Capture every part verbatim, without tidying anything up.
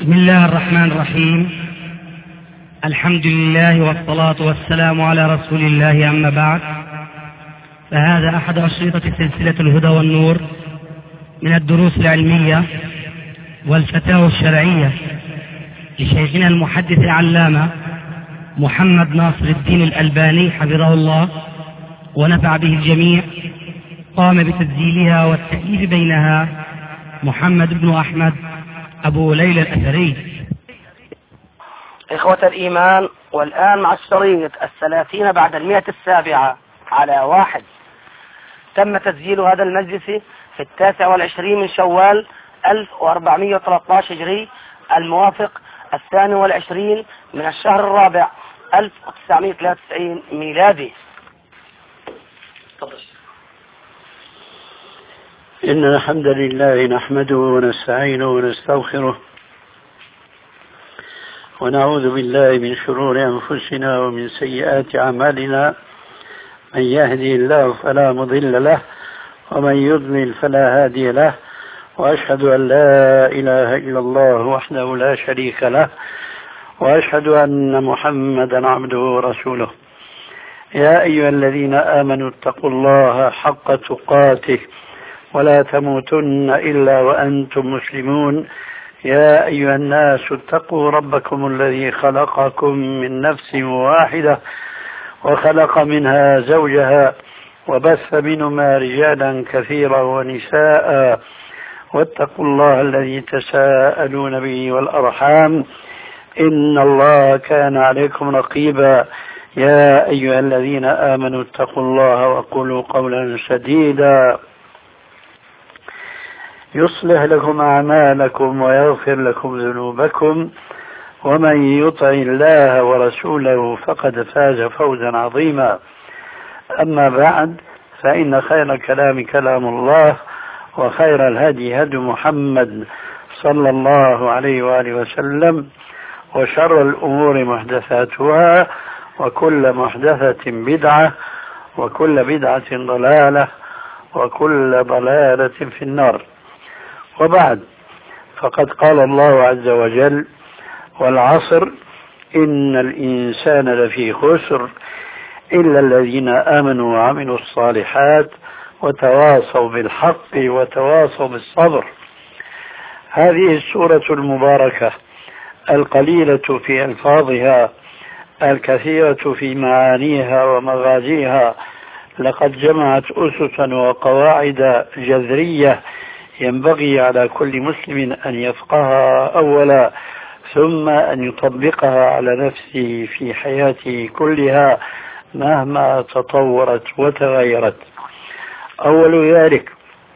بسم الله الرحمن الرحيم. الحمد لله والصلاة والسلام على رسول الله، أما بعد، فهذا أحد أشرطة سلسلة الهدى والنور من الدروس العلمية والفتاوى الشرعية لشيخنا المحدث العلامة محمد ناصر الدين الألباني حفظه الله ونفع به الجميع. قام بتسجيلها والتأليف بينها محمد بن أحمد أبو ليلى الأثري. إخوة الإيمان، والآن مع الشريط الثلاثين بعد المئة السابعة على واحد. تم تسجيل هذا المجلس في التاسع والعشرين من شوال ألف وأربعمائة وثلاثة عشر هجري، الموافق الثاني والعشرين من الشهر الرابع ألف وتسعمائة وثلاثة وتسعين ميلادي. إن الحمد لله نحمده ونستعينه ونستغفره ونعوذ بالله من شرور أنفسنا ومن سيئات أعمالنا. من يهدي الله فلا مضل له ومن يضلل فلا هادي له، وأشهد أن لا إله إلا الله وحده لا شريك له، وأشهد أن محمدا عبده ورسوله. يا أيها الذين آمنوا اتقوا الله حق تقاته ولا تموتن إلا وأنتم مسلمون. يا أيها الناس اتقوا ربكم الذي خلقكم من نفس واحدة وخلق منها زوجها وبث منهما رجالا كثيرا ونساء، واتقوا الله الذي تساءلون به والأرحام إن الله كان عليكم رقيبا. يا أيها الذين آمنوا اتقوا الله وقولوا قولا سديدا يصلح لكم أعمالكم ويغفر لكم ذنوبكم، ومن يطع الله ورسوله فقد فاز فوزا عظيما. أما بعد، فإن خير الكلام كلام الله، وخير الهدي هدي محمد صلى الله عليه وآله وسلم، وشر الأمور محدثاتها، وكل محدثة بدعة، وكل بدعة ضلالة، وكل ضلالة في النار. وبعد، فقد قال الله عز وجل: والعصر إن الإنسان لفي خسر إلا الذين آمنوا وعملوا الصالحات وتواصوا بالحق وتواصوا بالصبر. هذه السورة المباركة القليلة في ألفاظها الكثيرة في معانيها ومغازيها لقد جمعت أسسا وقواعد جذرية ينبغي على كل مسلم أن يفقهها أولا، ثم أن يطبقها على نفسه في حياته كلها مهما تطورت وتغيرت. أول ذلك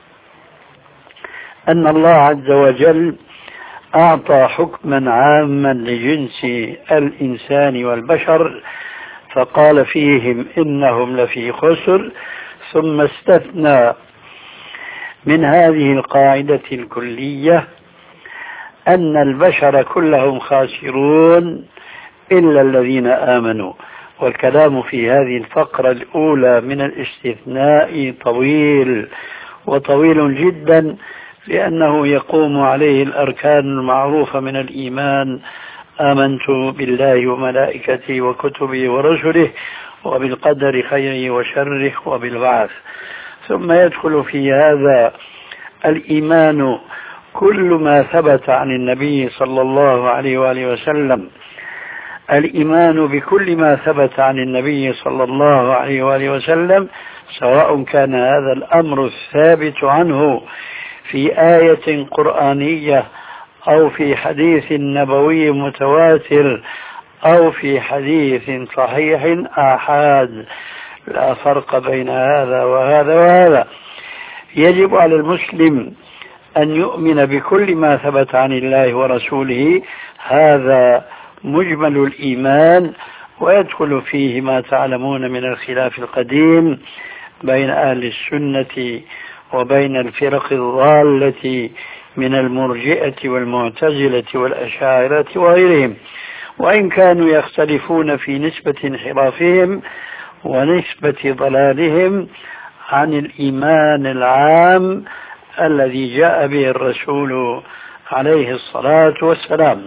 أن الله عز وجل أعطى حكما عاما لجنس الإنسان والبشر، فقال فيهم إنهم لفي خسر، ثم استثنى من هذه القاعدة الكلية أن البشر كلهم خاسرون إلا الذين آمنوا. والكلام في هذه الفقرة الأولى من الاستثناء طويل وطويل جدا، لأنه يقوم عليه الأركان المعروفة من الإيمان: آمنت بالله وملائكته وكتبه ورسله وبالقدر خيره وشره وبالبعث. ثم يدخل في هذا الإيمان كل ما ثبت عن النبي صلى الله عليه وآله وسلم، الإيمان بكل ما ثبت عن النبي صلى الله عليه وآله وسلم، سواء كان هذا الأمر الثابت عنه في آية قرآنية أو في حديث نبوي متواتر أو في حديث صحيح آحاد، لا فرق بين هذا وهذا وهذا. يجب على المسلم أن يؤمن بكل ما ثبت عن الله ورسوله، هذا مجمل الإيمان، ويدخل فيه ما تعلمون من الخلاف القديم بين أهل السنة وبين الفرق الضالة من المرجئة والمعتزلة والأشاعرة وغيرهم، وإن كانوا يختلفون في نسبة انحرافهم ونسبة ضلالهم عن الإيمان العام الذي جاء به الرسول عليه الصلاة والسلام.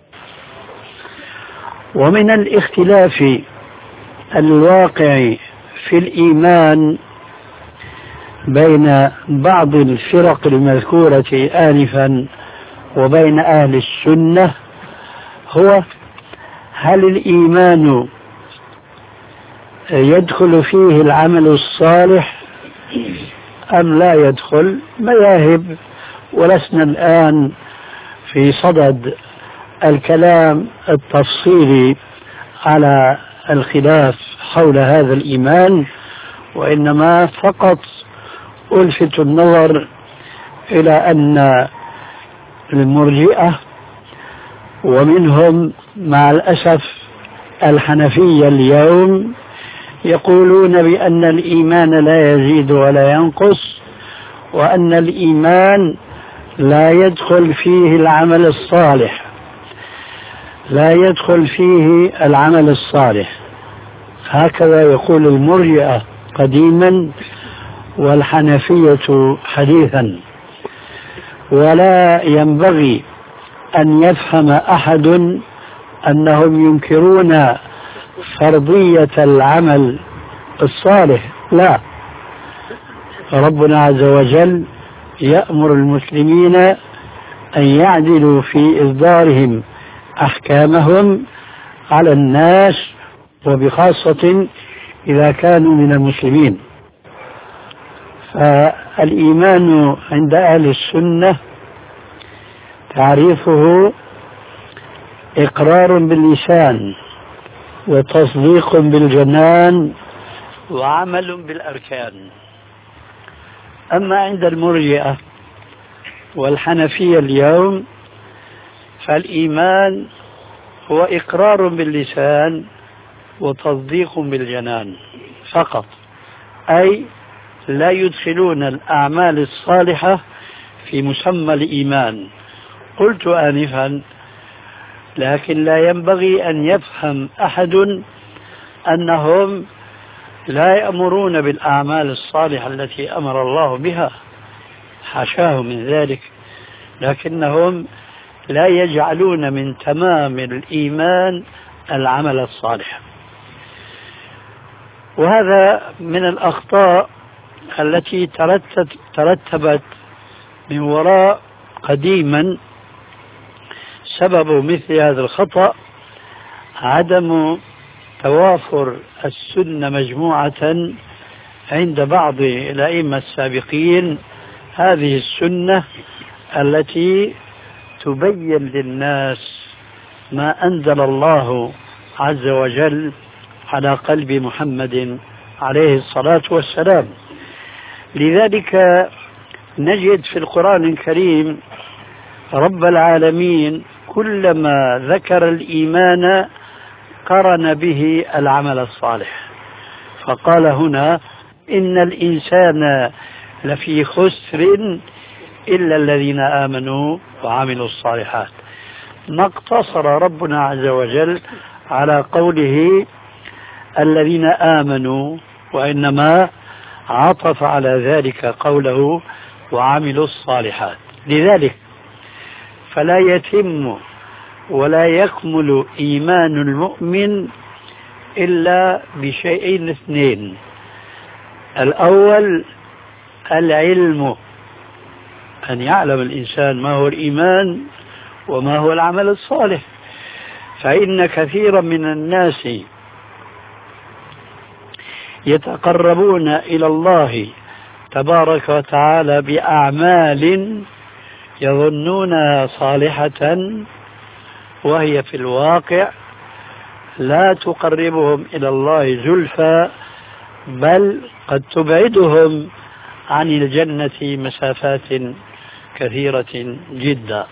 ومن الاختلاف الواقع في الإيمان بين بعض الفرق المذكورة آنفا وبين أهل السنة هو هل الإيمان يدخل فيه العمل الصالح أم لا يدخل؟ مذاهب، ولسنا الآن في صدد الكلام التفصيلي على الخلاف حول هذا الإيمان، وإنما فقط ألفت النظر إلى أن المرجئة ومنهم مع الأسف الحنفية اليوم يقولون بأن الإيمان لا يزيد ولا ينقص، وأن الإيمان لا يدخل فيه العمل الصالح، لا يدخل فيه العمل الصالح. هكذا يقول المرجئة قديما والحنفية حديثا. ولا ينبغي أن يفهم أحد أنهم ينكرون فرضية العمل الصالح، لا، ربنا عز وجل يأمر المسلمين أن يعدلوا في إصدارهم أحكامهم على الناس، وبخاصة إذا كانوا من المسلمين. فالإيمان عند أهل السنة تعريفه إقرار باللسان وتصديق بالجنان وعمل بالأركان. أما عند المرجئة والحنفية اليوم فالإيمان هو إقرار باللسان وتصديق بالجنان فقط، أي لا يدخلون الأعمال الصالحة في مسمى الإيمان. قلت آنفا لكن لا ينبغي أن يفهم أحد أنهم لا يأمرون بالأعمال الصالحة التي أمر الله بها، حاشاه من ذلك، لكنهم لا يجعلون من تمام الإيمان العمل الصالح. وهذا من الأخطاء التي ترتبت من وراء قديما. سبب مثل هذا الخطأ عدم توافر السنة مجموعة عند بعض الأئمة السابقين، هذه السنة التي تبين للناس ما أنزل الله عز وجل على قلب محمد عليه الصلاة والسلام. لذلك نجد في القرآن الكريم رب العالمين كلما ذكر الإيمان قرن به العمل الصالح، فقال هنا إن الإنسان لفي خسر إلا الذين آمنوا وعملوا الصالحات. ما اقتصر ربنا عز وجل على قوله الذين آمنوا، وإنما عطف على ذلك قوله وعملوا الصالحات. لذلك فلا يتم ولا يكمل إيمان المؤمن إلا بشيئين اثنين: الأول العلم، أن يعلم الإنسان ما هو الإيمان وما هو العمل الصالح. فإن كثيرا من الناس يتقربون إلى الله تبارك وتعالى بأعمال يظنونها صالحة، وهي في الواقع لا تقربهم إلى الله زلفى، بل قد تبعدهم عن الجنة مسافات كثيرة جدا.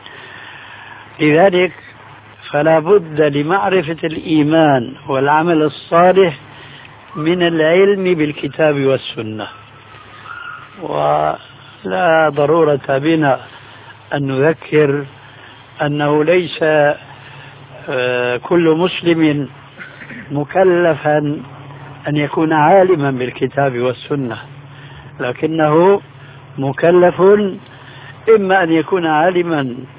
لذلك فلا بد لمعرفة الإيمان والعمل الصالح من العلم بالكتاب والسنة، ولا ضرورة بنا أن نذكر أنه ليس كل مسلم مكلفا أن يكون عالما بالكتاب والسنة، لكنه مكلف إما أن يكون عالما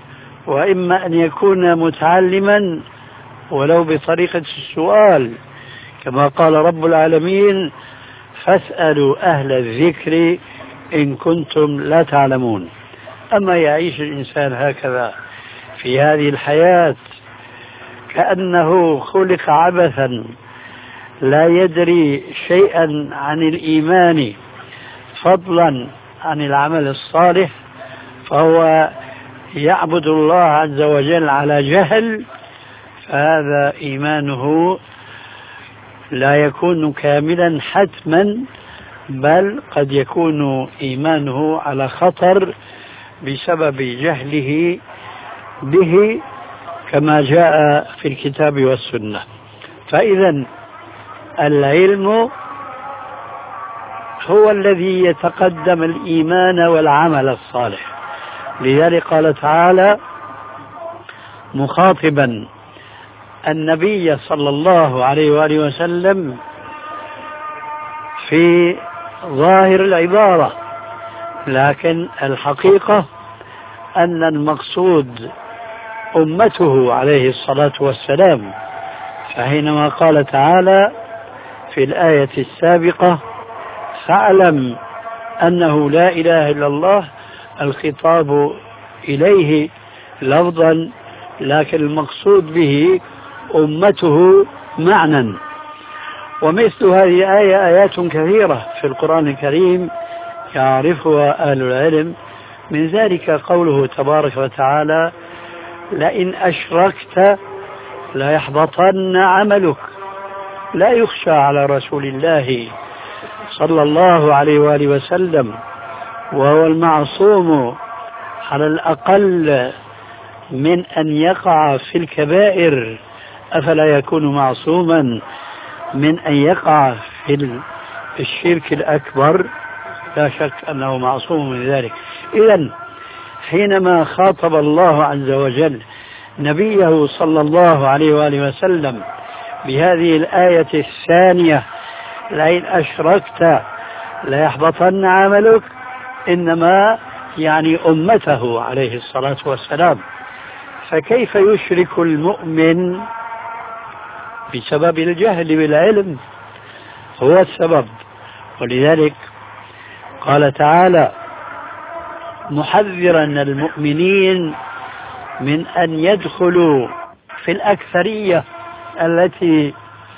وإما أن يكون متعلما ولو بطريقة السؤال، كما قال رب العالمين: فاسألوا أهل الذكر إن كنتم لا تعلمون. أما يعيش الإنسان هكذا في هذه الحياة كأنه خلق عبثا لا يدري شيئا عن الإيمان فضلا عن العمل الصالح، فهو يعبد الله عز وجل على جهل، فهذا إيمانه لا يكون كاملا حتما، بل قد يكون إيمانه على خطر بسبب جهله به كما جاء في الكتاب والسنة. فإذا العلم هو الذي يتقدم الإيمان والعمل الصالح. لذلك قال تعالى مخاطبا النبي صلى الله عليه وآله وسلم في ظاهر العبارة، لكن الحقيقة أن المقصود أمته عليه الصلاة والسلام. فحينما قال تعالى في الآية السابقة: فاعلم أنه لا إله إلا الله، الخطاب إليه لفظا، لكن المقصود به أمته معنى. ومثل هذه الآية آيات كثيرة في القرآن الكريم يعرفها أهل العلم، من ذلك قوله تبارك وتعالى: لئن أشركت ليحبطن عملك. لا يخشى على رسول الله صلى الله عليه وآله وسلم، وهو المعصوم على الأقل من أن يقع في الكبائر، أفلا يكون معصوما من أن يقع في الشرك الأكبر؟ لا شك أنه معصوم من ذلك. إذن حينما خاطب الله عز وجل نبيه صلى الله عليه وآله وسلم بهذه الآية الثانية: لئن أشركت ليحبطن عملك، إنما يعني أمته عليه الصلاة والسلام. فكيف يشرك المؤمن بسبب الجهل بالعلم؟ هو السبب. ولذلك قال تعالى محذرا المؤمنين من أن يدخلوا في الأكثرية التي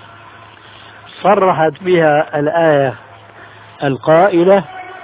صرحت بها الآية القائلة: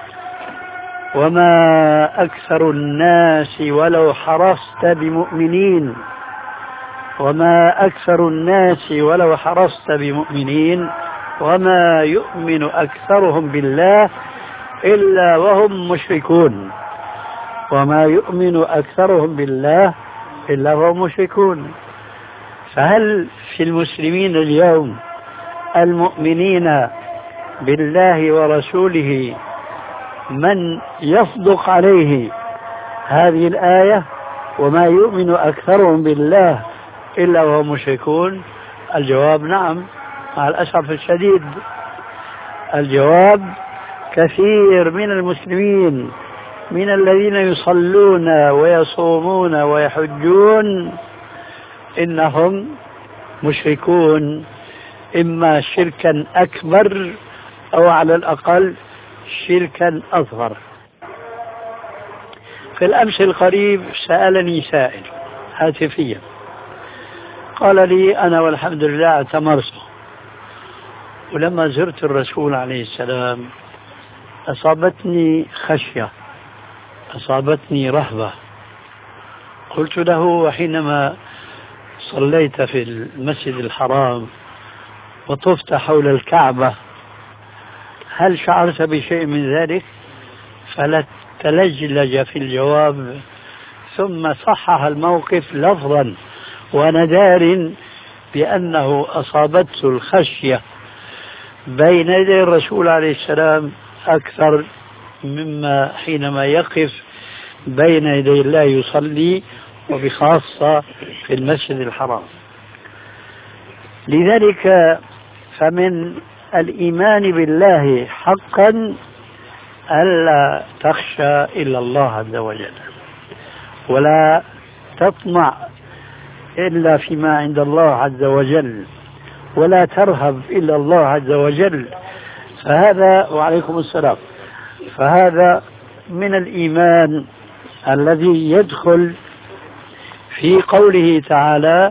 وما أكثر الناس ولو حرصت بمؤمنين. وما أكثر الناس ولو حرصت بمؤمنين وما يؤمن أكثرهم بالله إلا وهم مشركون. وما يؤمن أكثرهم بالله إلا وهم مشركون. فهل في المسلمين اليوم المؤمنين بالله ورسوله من يصدق عليه هذه الآية: وما يؤمن أكثرهم بالله إلا وهم مشركون؟ الجواب نعم، مع الأسف الشديد. الجواب كثير من المسلمين من الذين يصلون ويصومون ويحجون إنهم مشركون، إما شركا أكبر أو على الأقل شركا أصغر. في الأمس القريب سألني سائل هاتفيا، قال لي: أنا والحمد لله اعتمرت، ولما زرت الرسول عليه السلام أصابتني خشية، أصابتني رهبة. قلت له: وحينما صليت في المسجد الحرام وطفت حول الكعبة هل شعرت بشيء من ذلك؟ فلتلجلج في الجواب، ثم صحح الموقف لفظا، وأنا دار بأنه أصابته الخشية بين يدي الرسول عليه السلام أكثر مما حينما يقف بين يدي الله يصلي، وبخاصة في المسجد الحرام. لذلك فمن الإيمان بالله حقا ألا تخشى إلا الله عز وجل، ولا تطمع إلا فيما عند الله عز وجل ولا ترهب إلا الله عز وجل، فهذا وعليكم السلام فهذا من الإيمان الذي يدخل في قوله تعالى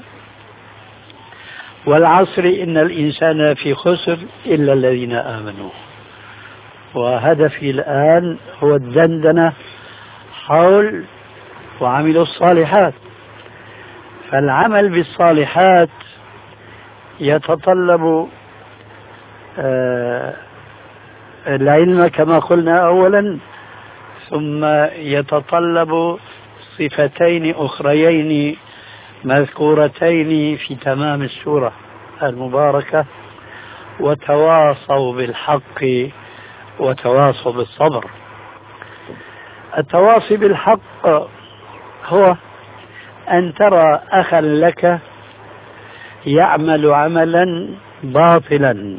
والعصر إن الإنسان في خسر إلا الذين آمنوا. وهدفي الآن هو الدندنة حول وعملوا الصالحات. فالعمل بالصالحات يتطلب آه العلم كما قلنا أولا، ثم يتطلب صفتين أخريين مذكورتين في تمام السورة المباركة: وتواصوا بالحق وتواصوا بالصبر. التواصي بالحق هو أن ترى أخا لك يعمل عملا باطلا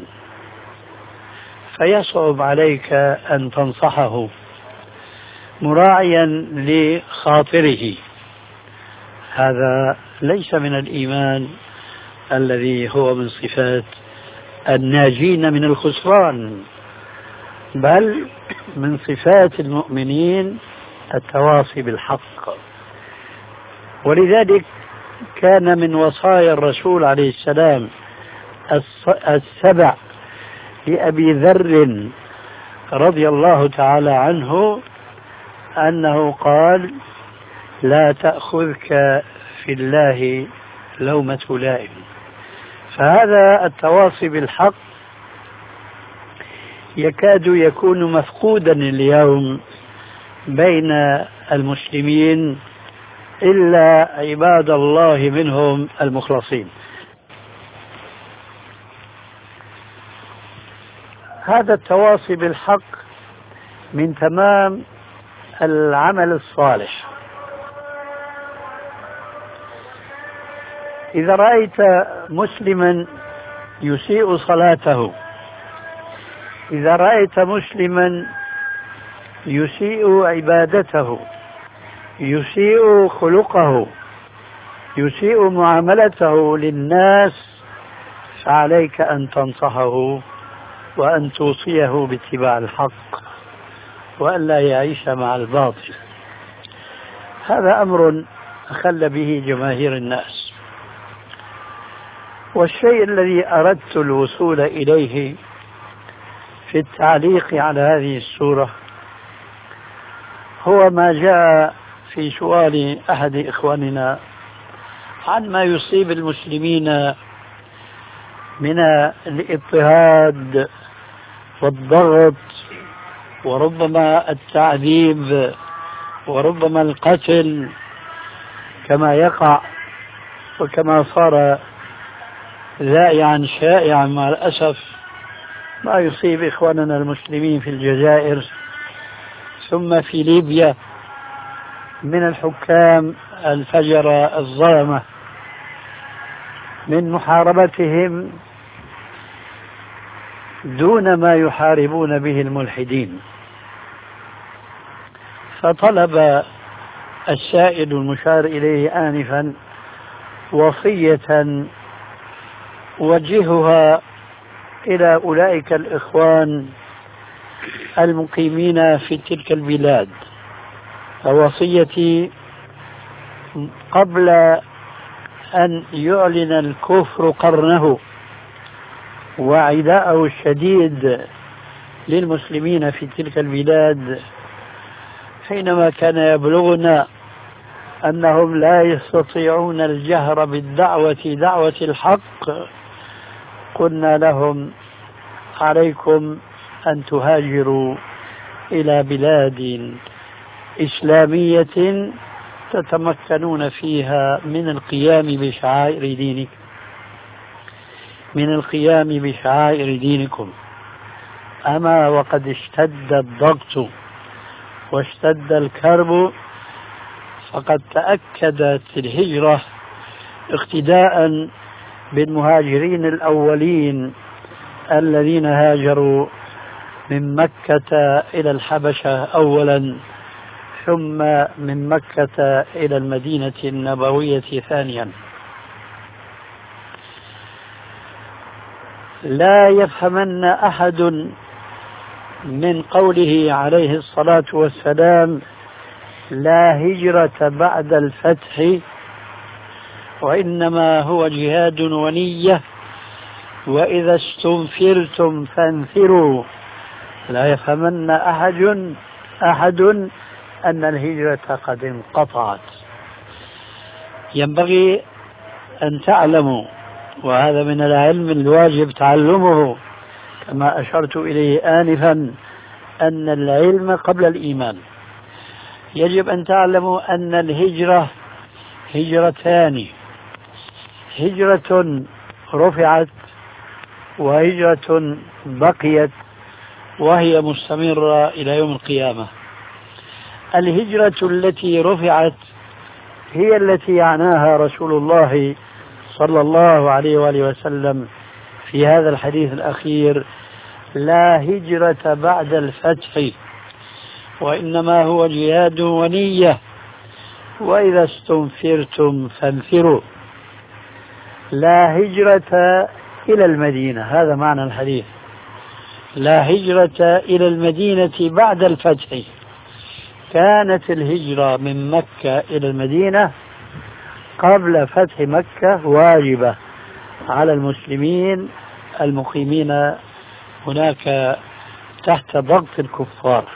فيصعب عليك أن تنصحه مراعيا لخاطره، هذا ليس من الإيمان الذي هو من صفات الناجين من الخسران، بل من صفات المؤمنين التواصي بالحق. ولذلك كان من وصايا الرسول عليه السلام السبع لأبي ذر رضي الله تعالى عنه أنه قال: لا تأخذك في الله لومة لائم. فهذا التواصي بالحق يكاد يكون مفقودا اليوم بين المسلمين إلا عباد الله منهم المخلصين. هذا التواصي بالحق من تمام العمل الصالح. إذا رأيت مسلما يسيء صلاته، إذا رأيت مسلما يسيء عبادته، يسيء خلقه، يسيء معاملته للناس، فعليك أن تنصحه وأن توصيه باتباع الحق وأن لا يعيش مع الباطل. هذا أمر أخل به جماهير الناس. والشيء الذي أردت الوصول إليه في التعليق على هذه السورة هو ما جاء في سؤال أحد إخواننا عن ما يصيب المسلمين من الاضطهاد والضغط وربما التعذيب وربما القتل كما يقع وكما صار ذائعا شائعا مع الأسف ما يصيب إخواننا المسلمين في الجزائر ثم في ليبيا من الحكام الفجرة الظلمة من محاربتهم دون ما يحاربون به الملحدين. فطلب السائل المشار إليه آنفا وصية وجهها إلى أولئك الإخوان المقيمين في تلك البلاد. فوصيتي قبل أن يعلن الكفر قرنه وعداءه الشديد للمسلمين في تلك البلاد، حينما كان يبلغنا أنهم لا يستطيعون الجهر بالدعوة دعوة الحق، قلنا لهم: عليكم أن تهاجروا إلى بلاد إسلامية تتمكنون فيها من القيام بشعائر دينك من القيام بشعائر دينكم. أما وقد اشتد الضغط واشتد الكرب، فقد تأكدت الهجرة اقتداء بالمهاجرين الأولين الذين هاجروا من مكة إلى الحبشة أولا، ثم من مكة إلى المدينة النبوية ثانيا. لا يفهمن أحد من قوله عليه الصلاة والسلام لا هجرة بعد الفتح وإنما هو جهاد ونية وإذا استنفرتم فانفروا، لا يفهمن أحد أحد أن الهجرة قد انقطعت. ينبغي أن تعلموا، وهذا من العلم الواجب تعلمه كما أشرت إليه آنفا، أن العلم قبل الإيمان. يجب أن تعلموا أن الهجرة هجرتان، هجرة رفعت وهجرة بقيت وهي مستمرة إلى يوم القيامة. الهجرة التي رفعت هي التي عناها رسول الله صلى الله عليه وآله وسلم في هذا الحديث الأخير: لا هجرة بعد الفتح وإنما هو جهاد ونية وإذا استنفرتم فانفروا. لا هجرة إلى المدينة، هذا معنى الحديث. لا هجرة إلى المدينة بعد الفتح. كانت الهجرة من مكة إلى المدينة قبل فتح مكة واجبة على المسلمين المقيمين هناك تحت ضغط الكفار.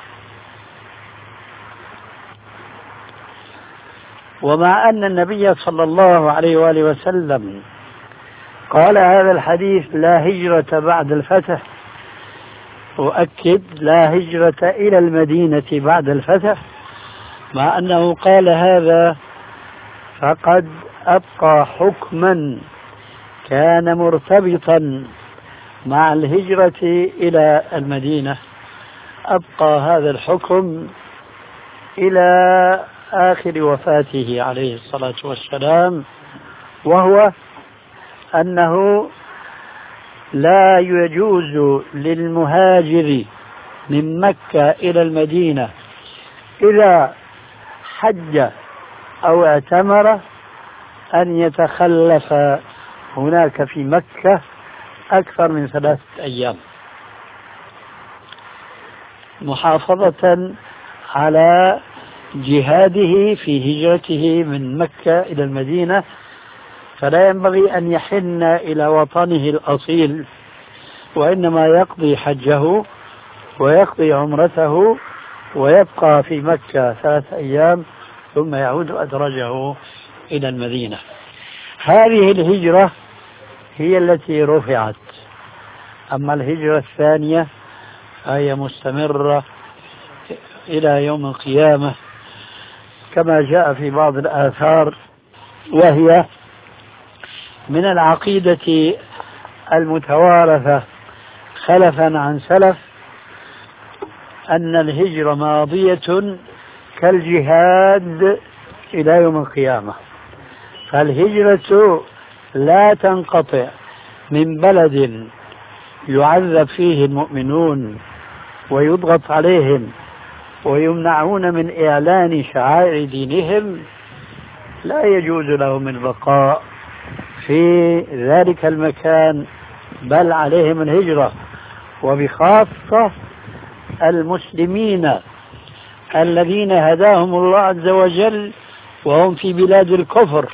ومع أن النبي صلى الله عليه وآله وسلم قال هذا الحديث لا هجرة بعد الفتح، أؤكد لا هجرة إلى المدينة بعد الفتح، مع أنه قال هذا فقد أبقى حكما كان مرتبطا مع الهجرة إلى المدينة، أبقى هذا الحكم إلى آخر وفاته عليه الصلاة والسلام، وهو أنه لا يجوز للمهاجر من مكة إلى المدينة إذا حج أو اعتمر أن يتخلف هناك في مكة أكثر من ثلاثة أيام، محافظة على جهاده في هجرته من مكة إلى المدينة. فلا ينبغي أن يحن إلى وطنه الأصيل، وإنما يقضي حجه ويقضي عمرته ويبقى في مكة ثلاثة أيام ثم يعود أدرجه إلى المدينة. هذه الهجرة هي التي رفعت. أما الهجرة الثانية فهي مستمرة إلى يوم القيامة كما جاء في بعض الآثار، وهي من العقيدة المتوارثة خلفا عن سلف أن الهجرة ماضية كالجهاد إلى يوم القيامة. فالهجرة لا تنقطع من بلد يعذب فيه المؤمنون ويضغط عليهم ويمنعون من إعلان شعائر دينهم، لا يجوز لهم البقاء في ذلك المكان، بل عليهم الهجرة. وبخاصة المسلمين الذين هداهم الله عز وجل وهم في بلاد الكفر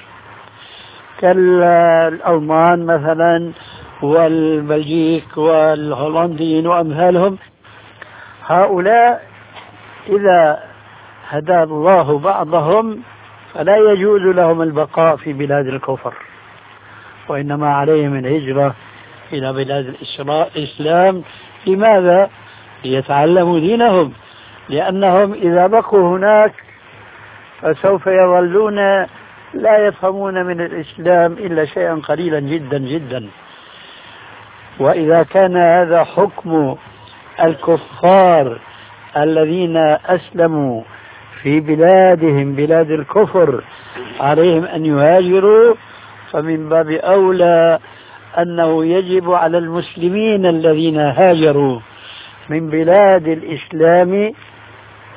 كالألمان مثلا والبلجيك والهولنديين وأمثالهم، هؤلاء إذا هدى الله بعضهم فلا يجوز لهم البقاء في بلاد الكفر، وإنما عليهم الهجرة إلى بلاد الإسلام. لماذا؟ ليتعلموا دينهم، لأنهم إذا بقوا هناك فسوف يظلون لا يفهمون من الإسلام إلا شيئا قليلا جدا جدا. وإذا كان هذا حكم الكفار الذين أسلموا في بلادهم بلاد الكفر عليهم أن يهاجروا، فمن باب أولى أنه يجب على المسلمين الذين هاجروا من بلاد الإسلام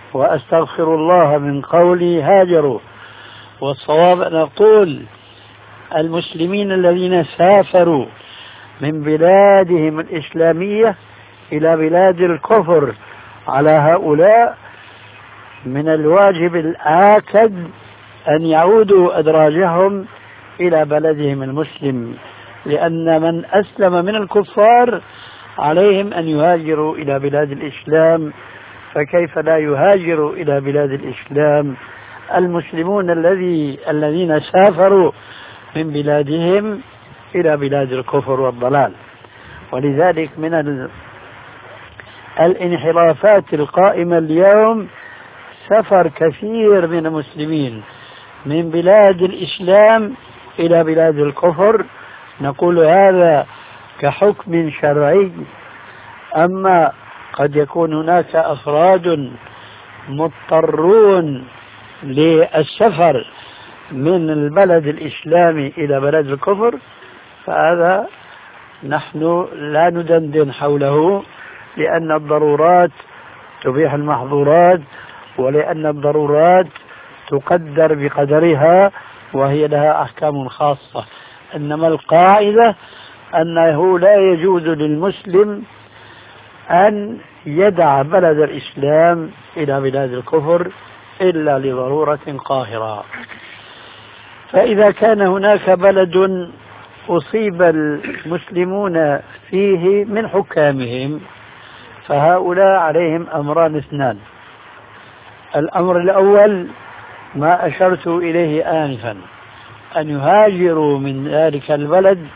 وأستغفر الله من قولي هاجروا، والصواب أن أقول المسلمين الذين سافروا من بلادهم الإسلامية إلى بلاد الكفر، على هؤلاء من الواجب الآكد أن يعودوا أدراجهم إلى بلدهم المسلم، لأن من أسلم من الكفار عليهم أن يهاجروا إلى بلاد الإسلام، فكيف لا يهاجروا إلى بلاد الإسلام المسلمون الذي الذين سافروا من بلادهم إلى بلاد الكفر والضلال. ولذلك من ال... الانحرافات القائمة اليوم سفر كثير من المسلمين من بلاد الإسلام إلى بلاد الكفر. نقول هذا كحكم شرعي، أما قد يكون هناك أفراد مضطرون للسفر من البلد الإسلامي إلى بلد الكفر، فهذا نحن لا ندندن حوله، لأن الضرورات تبيح المحظورات، ولأن الضرورات تقدر بقدرها وهي لها أحكام خاصة. إنما القاعدة أنه لا يجوز للمسلم أن يدع بلد الإسلام إلى بلاد الكفر إلا لضرورة قاهرة. فإذا كان هناك بلد أصيب المسلمون فيه من حكامهم، فهؤلاء عليهم أمران اثنان. الأمر الأول ما أشرت إليه آنفا، أن يهاجروا من ذلك البلد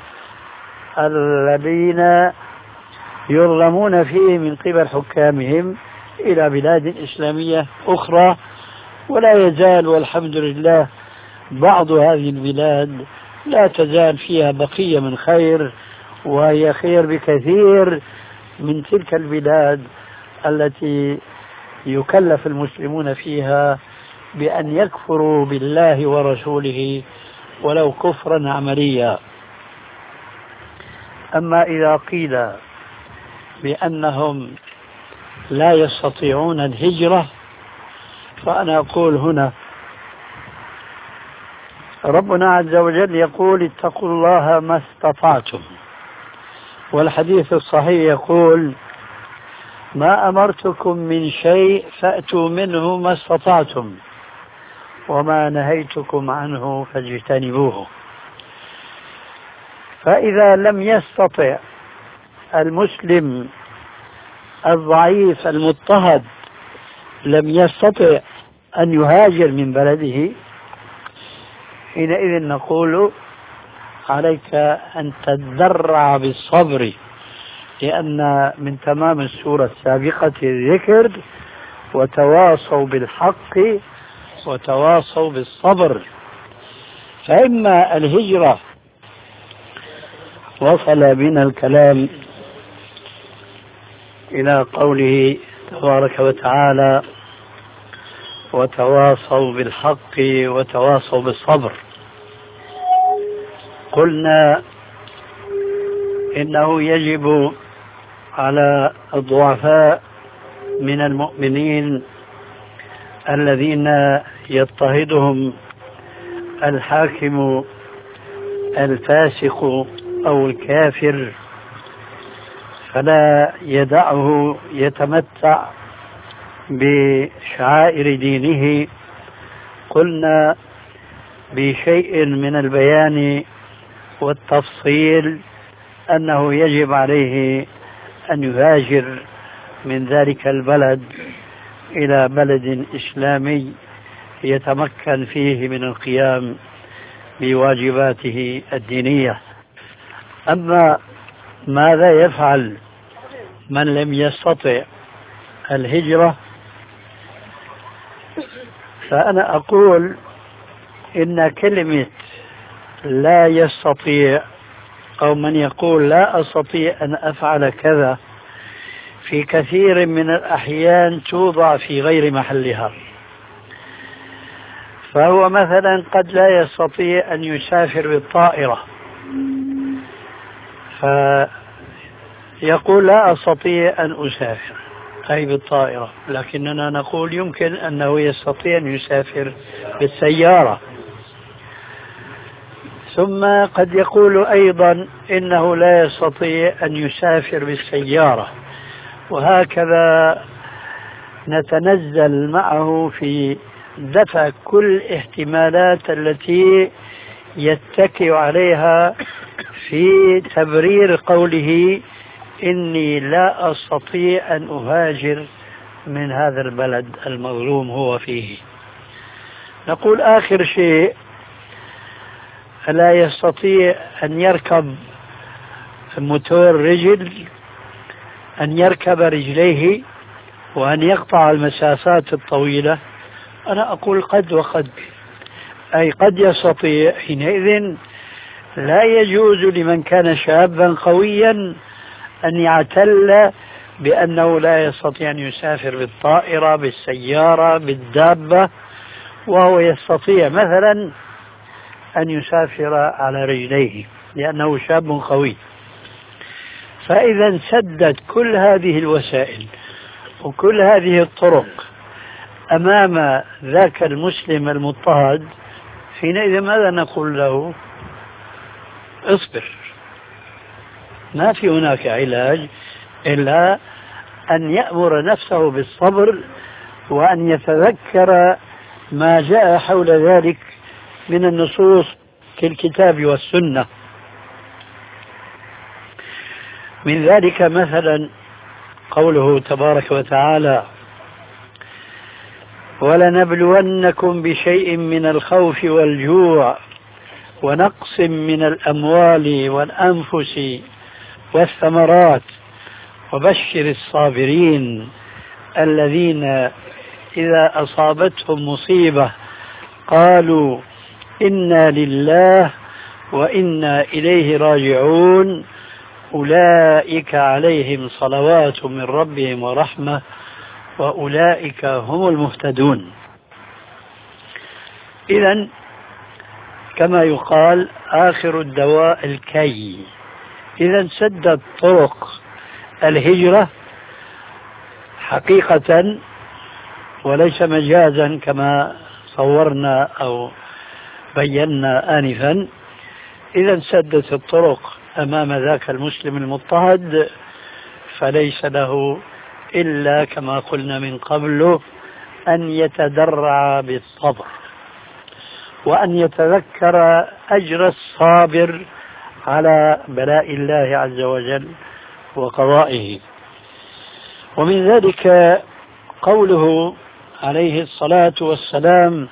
الذين يظلمون فيه من قبل حكامهم إلى بلاد إسلامية أخرى. ولا يزال والحمد لله بعض هذه البلاد لا تزال فيها بقية من خير، وهي خير بكثير من تلك البلاد التي يكلف المسلمون فيها بأن يكفروا بالله ورسوله ولو كفرا عمليا. أما إذا قيل بأنهم لا يستطيعون الهجرة، فأنا أقول هنا ربنا عز وجل يقول اتقوا الله ما استطعتم، والحديث الصحيح يقول ما أمرتكم من شيء فأتوا منه ما استطعتم وما نهيتكم عنه فاجتنبوه. فإذا لم يستطع المسلم الضعيف المضطهد لم يستطع أن يهاجر من بلده، حينئذ نقول عليك أن تتدرع بالصبر، لأن من تمام السورة السابقة الذكر وتواصوا بالحق وتواصوا بالصبر. فإما الهجرة وصل بنا الكلام إلى قوله تبارك وتعالى وتواصوا بالحق وتواصوا بالصبر. قلنا إنه يجب على الضعفاء من المؤمنين الذين يضطهدهم الحاكم الفاسق أو الكافر فلا يدعه يتمتع بشعائر دينه. قلنا بشيء من البيان والتفصيل أنه يجب عليه أن يهاجر من ذلك البلد إلى بلد إسلامي يتمكن فيه من القيام بواجباته الدينية. أما ماذا يفعل من لم يستطع الهجرة؟ فأنا أقول إن كلمة لا يستطيع أو من يقول لا أستطيع أن أفعل كذا في كثير من الأحيان توضع في غير محلها. فهو مثلا قد لا يستطيع أن يسافر بالطائرة، فيقول لا أستطيع أن أسافر، أي بالطائرة، لكننا نقول يمكن أنه يستطيع أن يسافر بالسيارة. ثم قد يقول أيضا إنه لا يستطيع أن يسافر بالسيارة، وهكذا نتنزل معه في دفع كل الاحتمالات التي يتكئ عليها في تبرير قوله إني لا أستطيع أن أهاجر من هذا البلد المظلوم هو فيه. نقول آخر شيء، لا يستطيع أن يركب موتور رجل، أن يركب رجليه وأن يقطع المسافات الطويلة. أنا أقول قد وقد، أي قد يستطيع. حينئذ لا يجوز لمن كان شابا قويا أن يعتل بأنه لا يستطيع أن يسافر بالطائرة بالسيارة بالدابة، وهو يستطيع مثلا أن يسافر على رجليه لأنه شاب قوي. فإذا سدت كل هذه الوسائل وكل هذه الطرق أمام ذاك المسلم المضطهد، حينئذ ماذا نقول له؟ اصبر، ما في هناك علاج إلا أن يأمر نفسه بالصبر وأن يتذكر ما جاء حول ذلك من النصوص في الكتاب والسنة. من ذلك مثلا قوله تبارك وتعالى: ولنبلونكم بشيء من الخوف والجوع ونقص من الأموال والأنفس والثمرات وبشر الصابرين الذين إذا أصابتهم مصيبة قالوا إنا لله وإنا إليه راجعون أولئك عليهم صلوات من ربهم ورحمة وأولئك هم المهتدون. إذن كما يقال آخر الدواء الكي. إذن سدت طرق الهجرة حقيقة وليس مجازا كما صورنا أو بينا آنفا. إذا سدت الطرق أمام ذاك المسلم المضطهد، فليس له إلا كما قلنا من قبل أن يتدرع بالصبر وأن يتذكر أجر الصابر على بلاء الله عز وجل وقضائه. ومن ذلك قوله عليه الصلاة والسلام: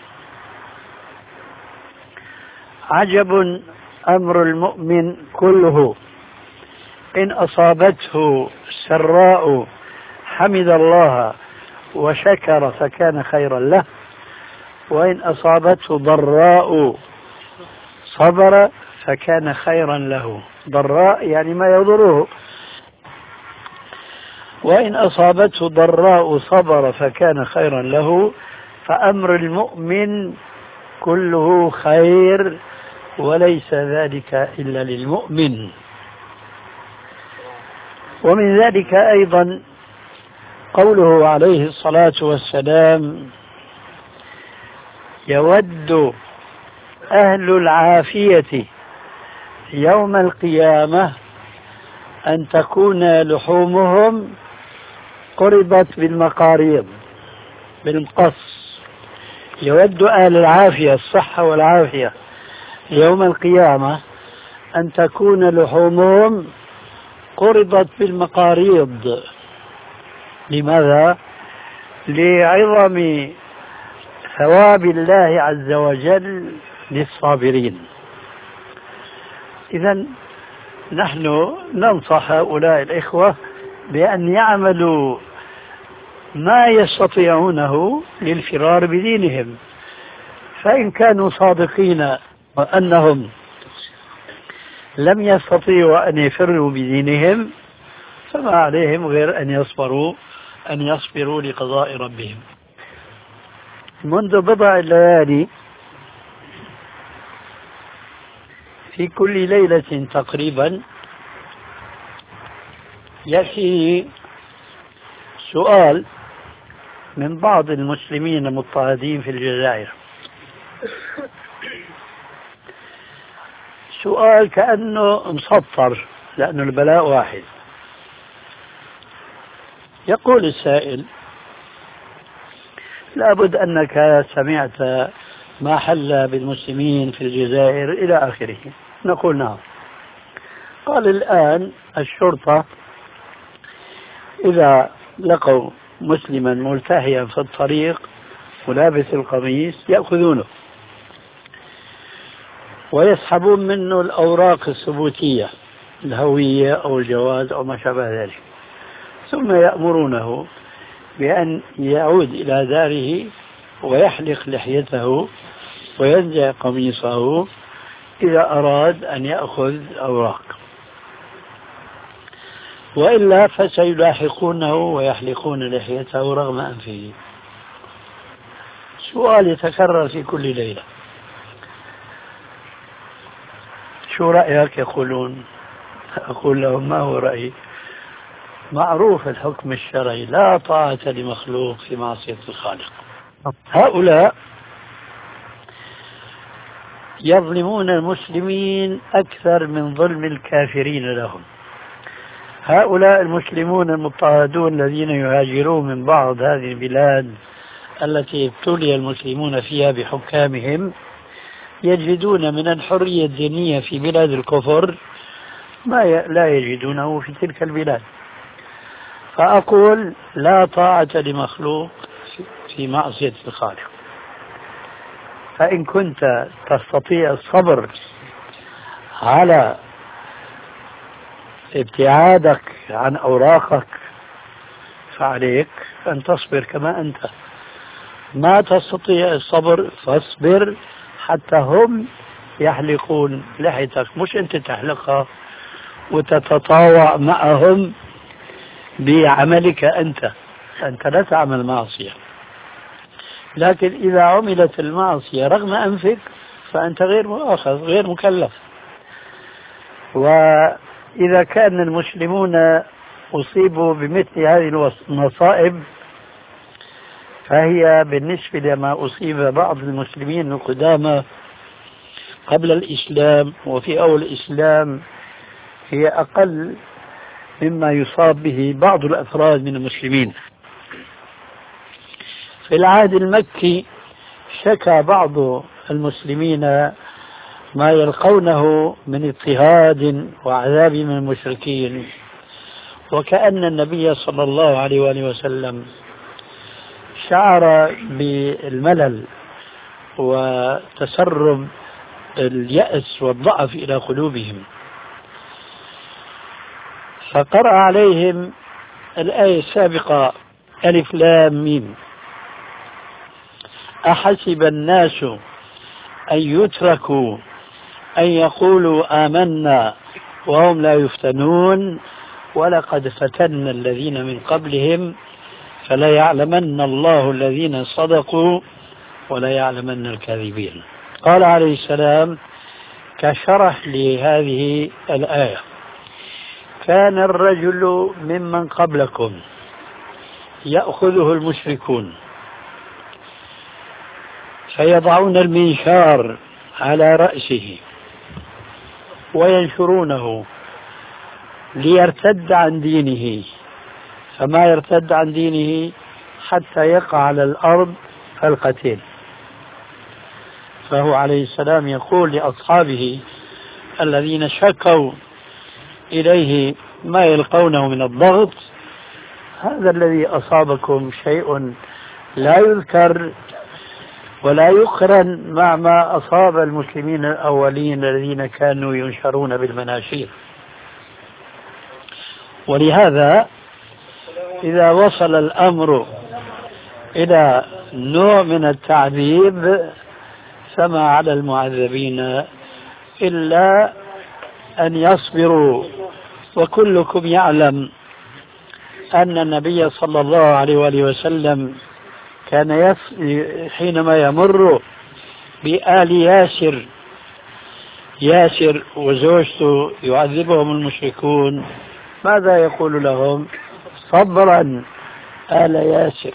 عجب أمر المؤمن كله، إن أصابته سراء حمد الله وشكر فكان خيرا له، وإن أصابته ضراء صبر فكان خيرا له. ضراء يعني ما يضره. وإن أصابته ضراء صبر فكان خيرا له. فأمر المؤمن كله خير وليس ذلك إلا للمؤمن. ومن ذلك أيضا قوله عليه الصلاة والسلام: يود أهل العافية يوم القيامة أن تكون لحومهم قربت بالمقاريض بالمقص. يود أهل العافية الصحة والعافية يوم القيامة أن تكون لحومهم قربت بالمقاريض. لماذا؟ لعظم ثواب الله عز وجل للصابرين. إذن نحن ننصح هؤلاء الإخوة بأن يعملوا ما يستطيعونه للفرار بدينهم، فإن كانوا صادقين وأنهم لم يستطيعوا أن يفروا بدينهم فما عليهم غير أن يصبروا أن يصبروا لقضاء ربهم. منذ بضع ليالي في كل ليلة تقريبا يأتي سؤال من بعض المسلمين المضطهدين في الجزائر، سؤال كأنه مسطر لأنه البلاء واحد. يقول السائل: لابد أنك سمعت ما حل بالمسلمين في الجزائر إلى آخره. نقول نعم. قال: الآن الشرطة إذا لقوا مسلما ملتهيا في الطريق ولابس القميص يأخذونه ويسحبون منه الأوراق الثبوتية، الهوية أو الجواز أو ما شابه ذلك، ثم يأمرونه بأن يعود إلى داره ويحلق لحيته وينزع قميصه إذا أراد أن يأخذ أوراق، وإلا فسيلاحقونه ويحلقون لحيته رغم أنفه. سؤال يتكرر في كل ليلة: شو رأيك؟ يقولون. أقول لهم: ما هو رأيي؟ معروف الحكم الشرعي، لا طاعة لمخلوق في معصية الخالق. هؤلاء يظلمون المسلمين أكثر من ظلم الكافرين لهم. هؤلاء المسلمون المضطهدون الذين يهاجرون من بعض هذه البلاد التي ابتلي المسلمون فيها بحكامهم يجدون من الحرية الدينية في بلاد الكفر ما لا يجدونه في تلك البلاد. فأقول: لا طاعة لمخلوق في معصية الخالق. فإن كنت تستطيع الصبر على ابتعادك عن أوراقك فعليك أن تصبر كما أنت. ما تستطيع الصبر فاصبر حتى هم يحلقون لحيتك، مش أنت تحلقها وتتطاوع معهم بعملك أنت. أنت لا تعمل معصية، لكن إذا عملت المعصية رغم أنفك فأنت غير مؤاخذ، غير مكلف. وإذا كان المسلمون أصيبوا بمثل هذه المصائب فهي بالنسبة لما أصيب بعض المسلمين القدامى قبل الإسلام وفي أول الإسلام هي أقل مما يصاب به بعض الأفراد من المسلمين. في العهد المكي شكى بعض المسلمين ما يلقونه من اضطهاد وعذاب من المشركين، وكأن النبي صلى الله عليه وآله وسلم شعر بالملل وتسرب اليأس والضعف إلى قلوبهم، فقرأ عليهم الآية السابقة: ألف لام ميم، أحسب الناس أن يتركوا أن يقولوا آمنا وهم لا يفتنون ولقد فتنا الذين من قبلهم فلا يعلمن الله الذين صدقوا ولا يعلمن الكاذبين. قال عليه السلام كشرح لهذه الآية: كان الرجل ممن قبلكم يأخذه المشركون فيضعون المنشار على رأسه وينشرونه ليرتد عن دينه، فما يرتد عن دينه حتى يقع على الأرض فالقتيل. فهو عليه السلام يقول لأصحابه الذين شكوا إليه ما يلقونه من الضغط: هذا الذي أصابكم شيء لا يذكر ولا يقرن مع ما أصاب المسلمين الأولين الذين كانوا ينشرون بالمناشير. ولهذا إذا وصل الأمر إلى نوع من التعذيب فما على المعذبين إلا أن يصبروا. وكلكم يعلم أن النبي صلى الله عليه وآله وسلم كان يف... حينما يمر بآل ياسر ياسر وزوجته يعذبهم المشركون ماذا يقول لهم؟ صبرا آل ياسر،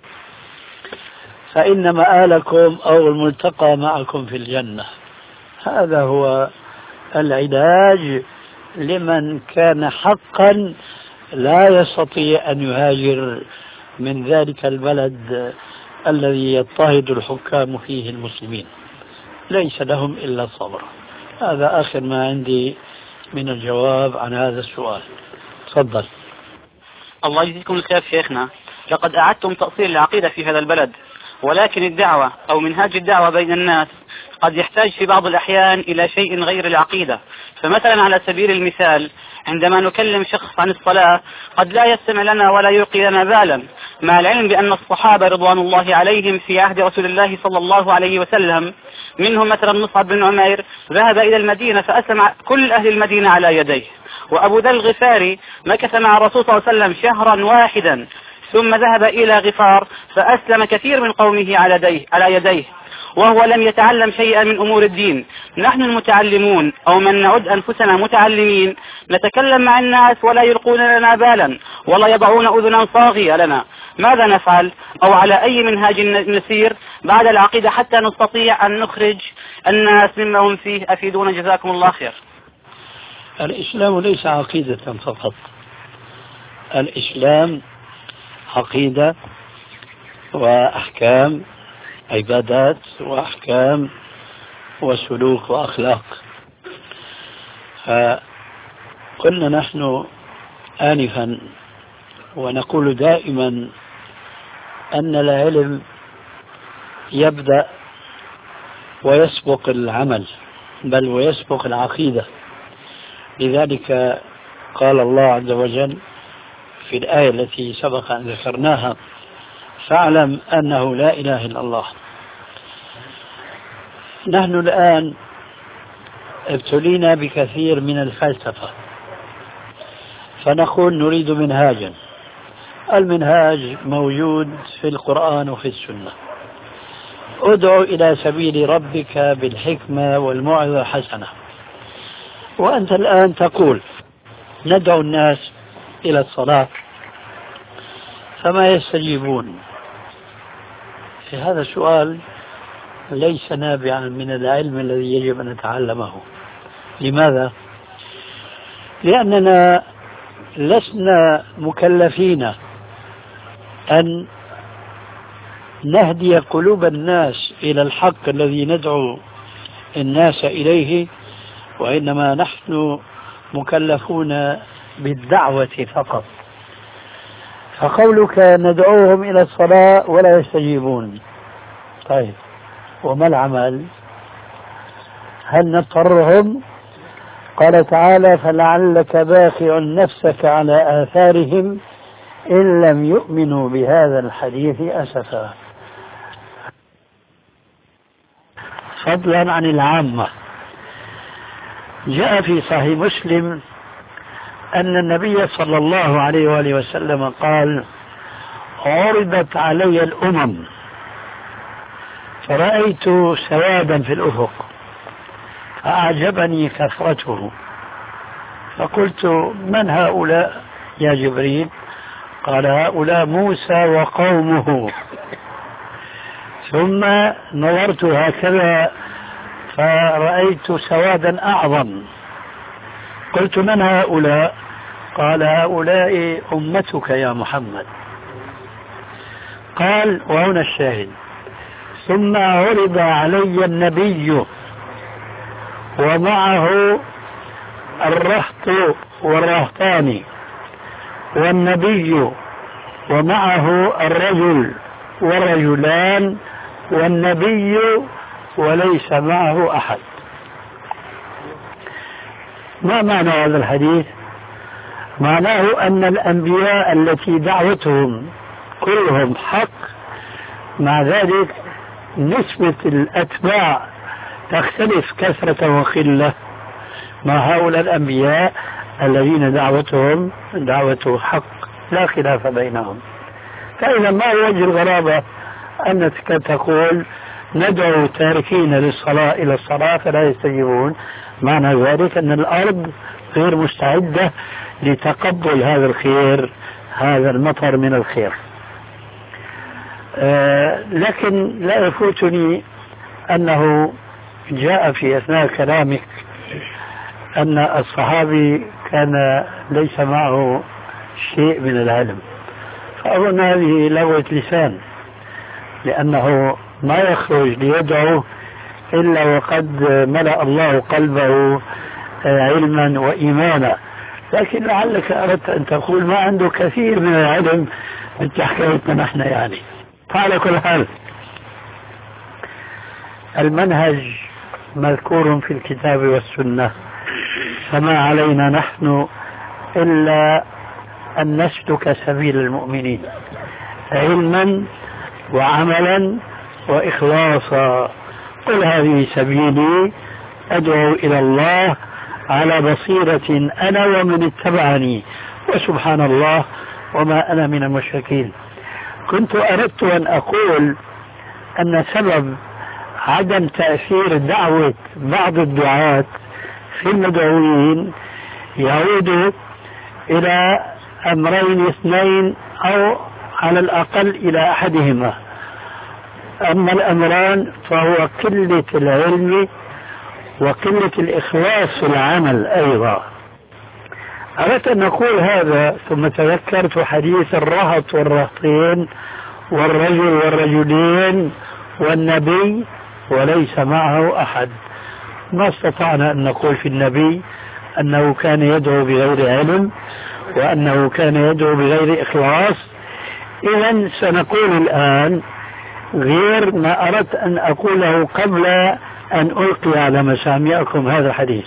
فإن مآلكم أو الملتقى معكم في الجنة. هذا هو العلاج لمن كان حقا لا يستطيع أن يهاجر من ذلك البلد الذي يضطهد الحكام فيه المسلمين، ليس لهم إلا الصبر. هذا آخر ما عندي من الجواب عن هذا السؤال. تفضل. الله يجزيكم الخير شيخنا، لقد أعدتم تأصيل العقيدة في هذا البلد، ولكن الدعوة أو منهاج الدعوة بين الناس قد يحتاج في بعض الأحيان إلى شيء غير العقيدة. فمثلا على سبيل المثال عندما نكلم شخص عن الصلاة قد لا يستمع لنا ولا يلقي لنا بالا، مع العلم بأن الصحابة رضوان الله عليهم في عهد رسول الله صلى الله عليه وسلم منهم مثلا مصعب بن عمير ذهب إلى المدينة فأسلم كل أهل المدينة على يديه، وأبو ذر الغفاري مكث مع الرسول صلى الله عليه وسلم شهرا واحدا ثم ذهب إلى غفار فأسلم كثير من قومه على يديه, على يديه وهو لم يتعلم شيئا من أمور الدين. نحن المتعلمون أو من نعد أنفسنا متعلمين نتكلم مع الناس ولا يلقون لنا بالا ولا يضعون أذنا صاغية لنا. ماذا نفعل أو على أي منهاج نسير بعد العقيدة حتى نستطيع أن نخرج الناس مما هم فيه؟ أفيدونا جزاكم الله خير. الإسلام ليس عقيدة فقط، الإسلام عقيدة وأحكام، عبادات وأحكام وسلوك وأخلاق. فقلنا نحن آنفا ونقول دائما أن العلم يبدأ ويسبق العمل بل ويسبق العقيدة. لذلك قال الله عز وجل في الآية التي سبق أن ذكرناها: فاعلم أنه لا إله إلا الله. نحن الآن ابتلينا بكثير من الفلسفة، فنقول نريد منهاجا. المنهاج موجود في القرآن وفي السنة: ادعو إلى سبيل ربك بالحكمة والموعظة الحسنة. وأنت الآن تقول ندعو الناس إلى الصلاة فما يستجيبون. في هذا السؤال ليس نابعا من العلم الذي يجب أن نتعلمه. لماذا؟ لأننا لسنا مكلفين أن نهدي قلوب الناس إلى الحق الذي ندعو الناس إليه، وإنما نحن مكلفون بالدعوة فقط. فقولك ندعوهم إلى الصلاة ولا يستجيبون، طيب وما العمل؟ هل نضطرهم؟ قال تعالى: فلعلك باخع نفسك على آثارهم إن لم يؤمنوا بهذا الحديث أسفا. فضلا عن العامة، جاء في صحيح مسلم أن النبي صلى الله عليه وآله وسلم قال: عرضت علي الأمم فرأيت سوادا في الأفق فأعجبني كثرته، فقلت: من هؤلاء يا جبريل؟ قال: هؤلاء موسى وقومه. ثم نظرت هكذا فرأيت سوادا أعظم، قلت: من هؤلاء؟ قال: هؤلاء أمتك يا محمد. قال، وهنا الشاهد: ثم عرض علي النبي ومعه الرهط والرهطان، والنبي ومعه الرجل والرجلان، والنبي وليس معه أحد. ما معنى هذا الحديث؟ معناه أن الأنبياء التي دعوتهم كلهم حق، مع ذلك نسبة الأتباع تختلف كثرة وقلة مع هؤلاء الأنبياء الذين دعوتهم دعوة حق لا خلاف بينهم. فإذا ما هو وجه الغرابة أنك تقول ندعو تاركين للصلاة إلى الصلاة فلا يستجيبون؟ معنى ذلك أن الأرض غير مستعدة لتقبل هذا الخير، هذا المطر من الخير. آه لكن لا يفوتني أنه جاء في أثناء كلامك أن الصحابي كان ليس معه شيء من العلم، فأظن هذه لغة لسان، لأنه ما يخرج ليدعو إلا وقد ملأ الله قلبه علما وإيمانا. لكن لعلك أردت أن تقول ما عنده كثير من العلم مثل حكايتنا نحن يعني. فعلى كل حال المنهج مذكور في الكتاب والسنة، فما علينا نحن إلا أن نسلك سبيل المؤمنين علما وعملا وإخلاصا. قل هذه سبيلي أدعو إلى الله على بصيرة أنا ومن اتبعني وسبحان الله وما أنا من المشركين. كنت أردت أن أقول أن سبب عدم تأثير دعوة بعض الدعاة في المدعوين يعود إلى أمرين اثنين أو على الأقل إلى أحدهما. أما الأمران فهو قلة العلم وقلة الإخلاص في العمل أيضا. أردت أن أقول هذا ثم تذكرت حديث الرهط والرهطين والرجل والرجلين والنبي وليس معه أحد. ما استطعنا أن نقول في النبي أنه كان يدعو بغير علم وأنه كان يدعو بغير إخلاص. إذن سنقول الآن غير ما أردت أن أقوله قبل أن ألقي على مسامعكم هذا الحديث.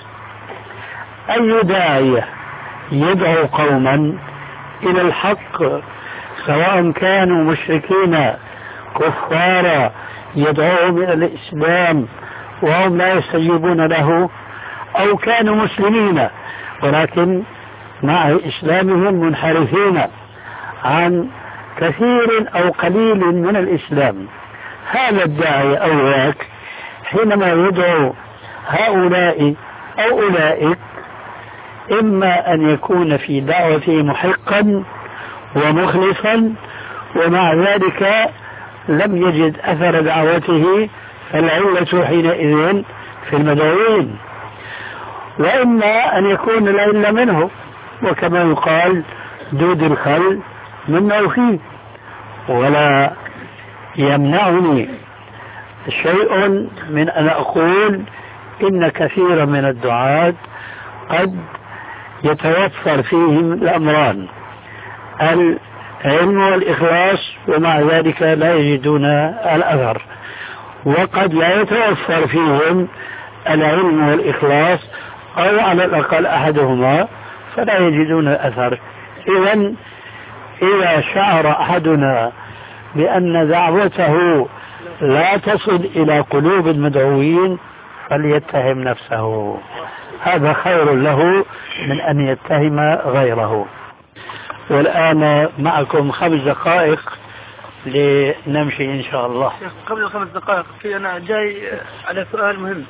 أي داعية يدعو قوما إلى الحق سواء كانوا مشركين كفارا يدعوهم إلى الإسلام وهم لا يستجيبون له، أو كانوا مسلمين ولكن مع إسلامهم منحرفين عن كثير أو قليل من الإسلام، هذا الداعي أو ذاك حينما يدعو هؤلاء أو أولئك إما أن يكون في دعوته محقا ومخلصا ومع ذلك لم يجد أثر دعوته، فالعلة حينئذ في المدعوين، وإما أن يكون العلة منه، وكما يقال دود الخل مما فيه. ولا يمنعني شيء من أن أقول إن كثيرا من الدعاة قد يتوفر فيهم الأمران العلم والإخلاص ومع ذلك لا يجدون الأثر، وقد لا يتوفر فيهم العلم والإخلاص أو على الأقل أحدهما فلا يجدون الأثر. إذن إذا شعر أحدنا بأن دعوته لا تصل إلى قلوب المدعوين فليتهم نفسه، هذا خير له من أن يتهم غيره. والآن معكم خمس دقائق لنمشي إن شاء الله. قبل الخمس دقائق في أنا جاي على سؤال مهم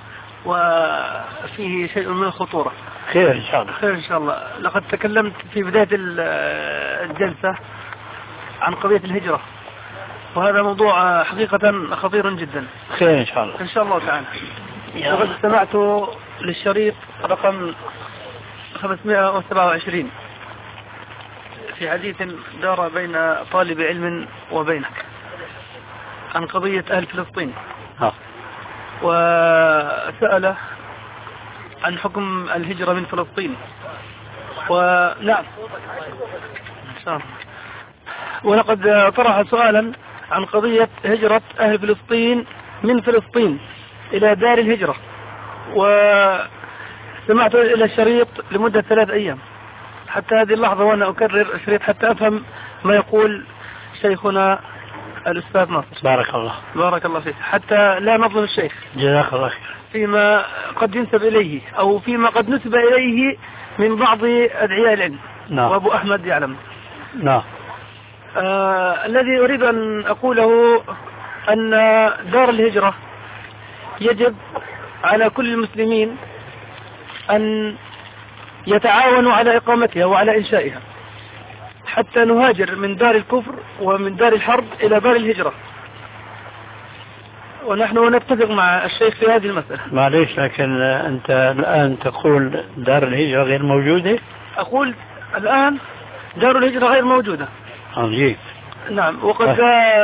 وفيه شيء من الخطورة. خير إن شاء الله. خير إن شاء الله. لقد تكلمت في بداية الجلسة عن قضية الهجرة، وهذا موضوع حقيقة خطير جدا. خير إن شاء الله. إن شاء الله تعالى. لقد استمعت للشريط رقم خمسمائة وسبعة وعشرين في حديث دار بين طالب علم وبينك عن قضية أهل فلسطين، وسأل عن حكم الهجرة من فلسطين. ونعم ولقد طرح سؤالا عن قضية هجرة أهل فلسطين من فلسطين إلى دار الهجرة، وسمعت إلى الشريط لمدة ثلاث أيام حتى هذه اللحظة وأنا أكرر الشريط حتى أفهم ما يقول شيخنا الأستاذ ناصر. بارك الله. بارك الله فيك. حتى لا نظلم الشيخ. جزاك الله خير. فيما قد ينسب إليه أو فيما قد نسب إليه من بعض أدعياء العلم. نعم. وأبو أحمد يعلم. نعم. آه الذي أريد أن أقوله أن دار الهجرة يجب على كل المسلمين أن يتعاونوا على إقامتها وعلى إنشائها، حتى نهاجر من دار الكفر ومن دار الحرب إلى دار الهجرة، ونحن نتفق مع الشيخ في هذه المسألة. معليش، لكن أنت الآن تقول دار الهجرة غير موجودة؟ أقول الآن دار الهجرة غير موجودة. عجيب. نعم، وقد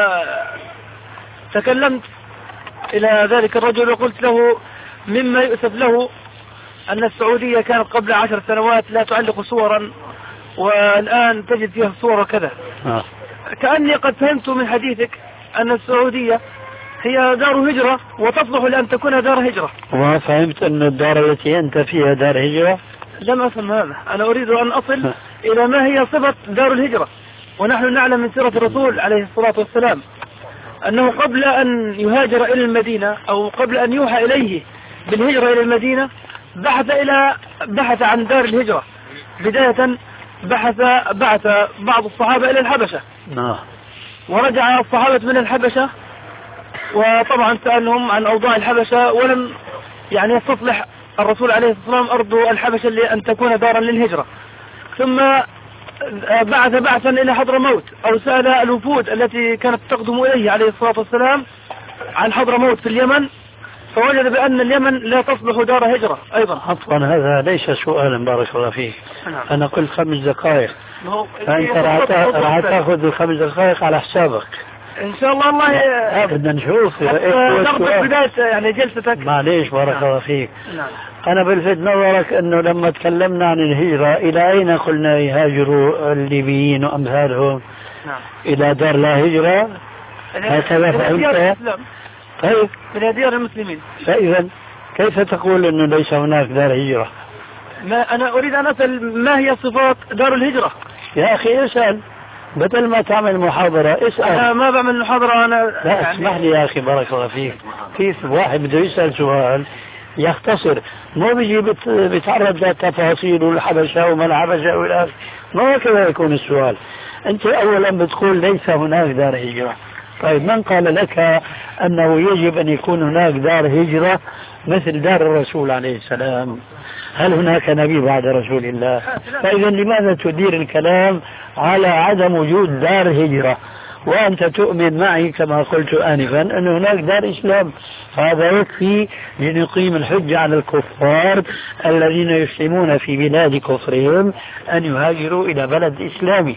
تكلمت إلى ذلك الرجل وقلت له مما يؤسف له أن السعودية كانت قبل عشر سنوات لا تعلق صورا والآن تجد فيها صور كذا. آه. كأني قد فهمت من حديثك أن السعودية هي دار هجرة وتصلح لأن تكون دار هجرة. وما فهمت أن الدار التي أنت فيها دار هجرة؟ لم أفهم هذا، أنا أريد أن أصل إلى ما هي صفة دار الهجرة. ونحن نعلم من سيرة الرسول عليه الصلاة والسلام أنه قبل أن يهاجر إلى المدينة أو قبل أن يوحى إليه بالهجرة إلى المدينة بحث إلى بحث عن دار الهجرة. بداية بحث بعث بعض الصحابة إلى الحبشة. نعم. ورجع الصحابة من الحبشة وطبعا سألهم عن أوضاع الحبشة ولم يعني يستصلح الرسول عليه الصلاة والسلام أرض الحبشة لأن تكون دارا للهجرة. ثم بعث بعثا إلى حضرموت أو سأل الوفود التي كانت تقدم إليه عليه الصلاة والسلام عن حضرموت في اليمن، فوجد بأن اليمن لا تصلح دار هجرة أيضا. عفوا، هذا ليس سؤالا بارك الله فيك. نعم. أنا قلت خمس دقائق، فأنت راح تأخذ الخمس دقائق على حسابك إن شاء الله. الله بدنا نشوف نقطة بداية يعني جلستك. معليش بارك نعم. الله فيك. نعم. أنا بلفت نظرك أنه لما تكلمنا عن الهجرة إلى أين قلنا يهاجروا الليبيين وأمثالهم؟ نعم. إلى دار لا هجرة. هكذا فهمت؟ طيب، من ديار المسلمين. فإذا كيف تقول أنه ليس هناك دار هجرة؟ ما أنا أريد أن أسأل ما هي صفات دار الهجرة. يا أخي اسأل، بدل ما تعمل محاضرة اسأل. أنا ما بعمل محاضرة أنا. لا يعني اسمح لي يا أخي بارك الله فيك. كيف واحد بده يسأل سؤال يختصر، مو بيجي بيتعرض للتفاصيل والحبشة وما الحبشة والآخر، ما هكذا يكون السؤال. أنت أولا بتقول ليس هناك دار هجرة. طيب، من قال لك أنه يجب أن يكون هناك دار هجرة مثل دار الرسول عليه السلام؟ هل هناك نبي بعد رسول الله؟ فإذا لماذا تدير الكلام على عدم وجود دار هجرة وأنت تؤمن معي كما قلت آنفا أن هناك دار إسلام؟ هذا يكفي لنقيم الحجة على الكفار الذين يسلمون في بلاد كفرهم أن يهاجروا إلى بلد إسلامي.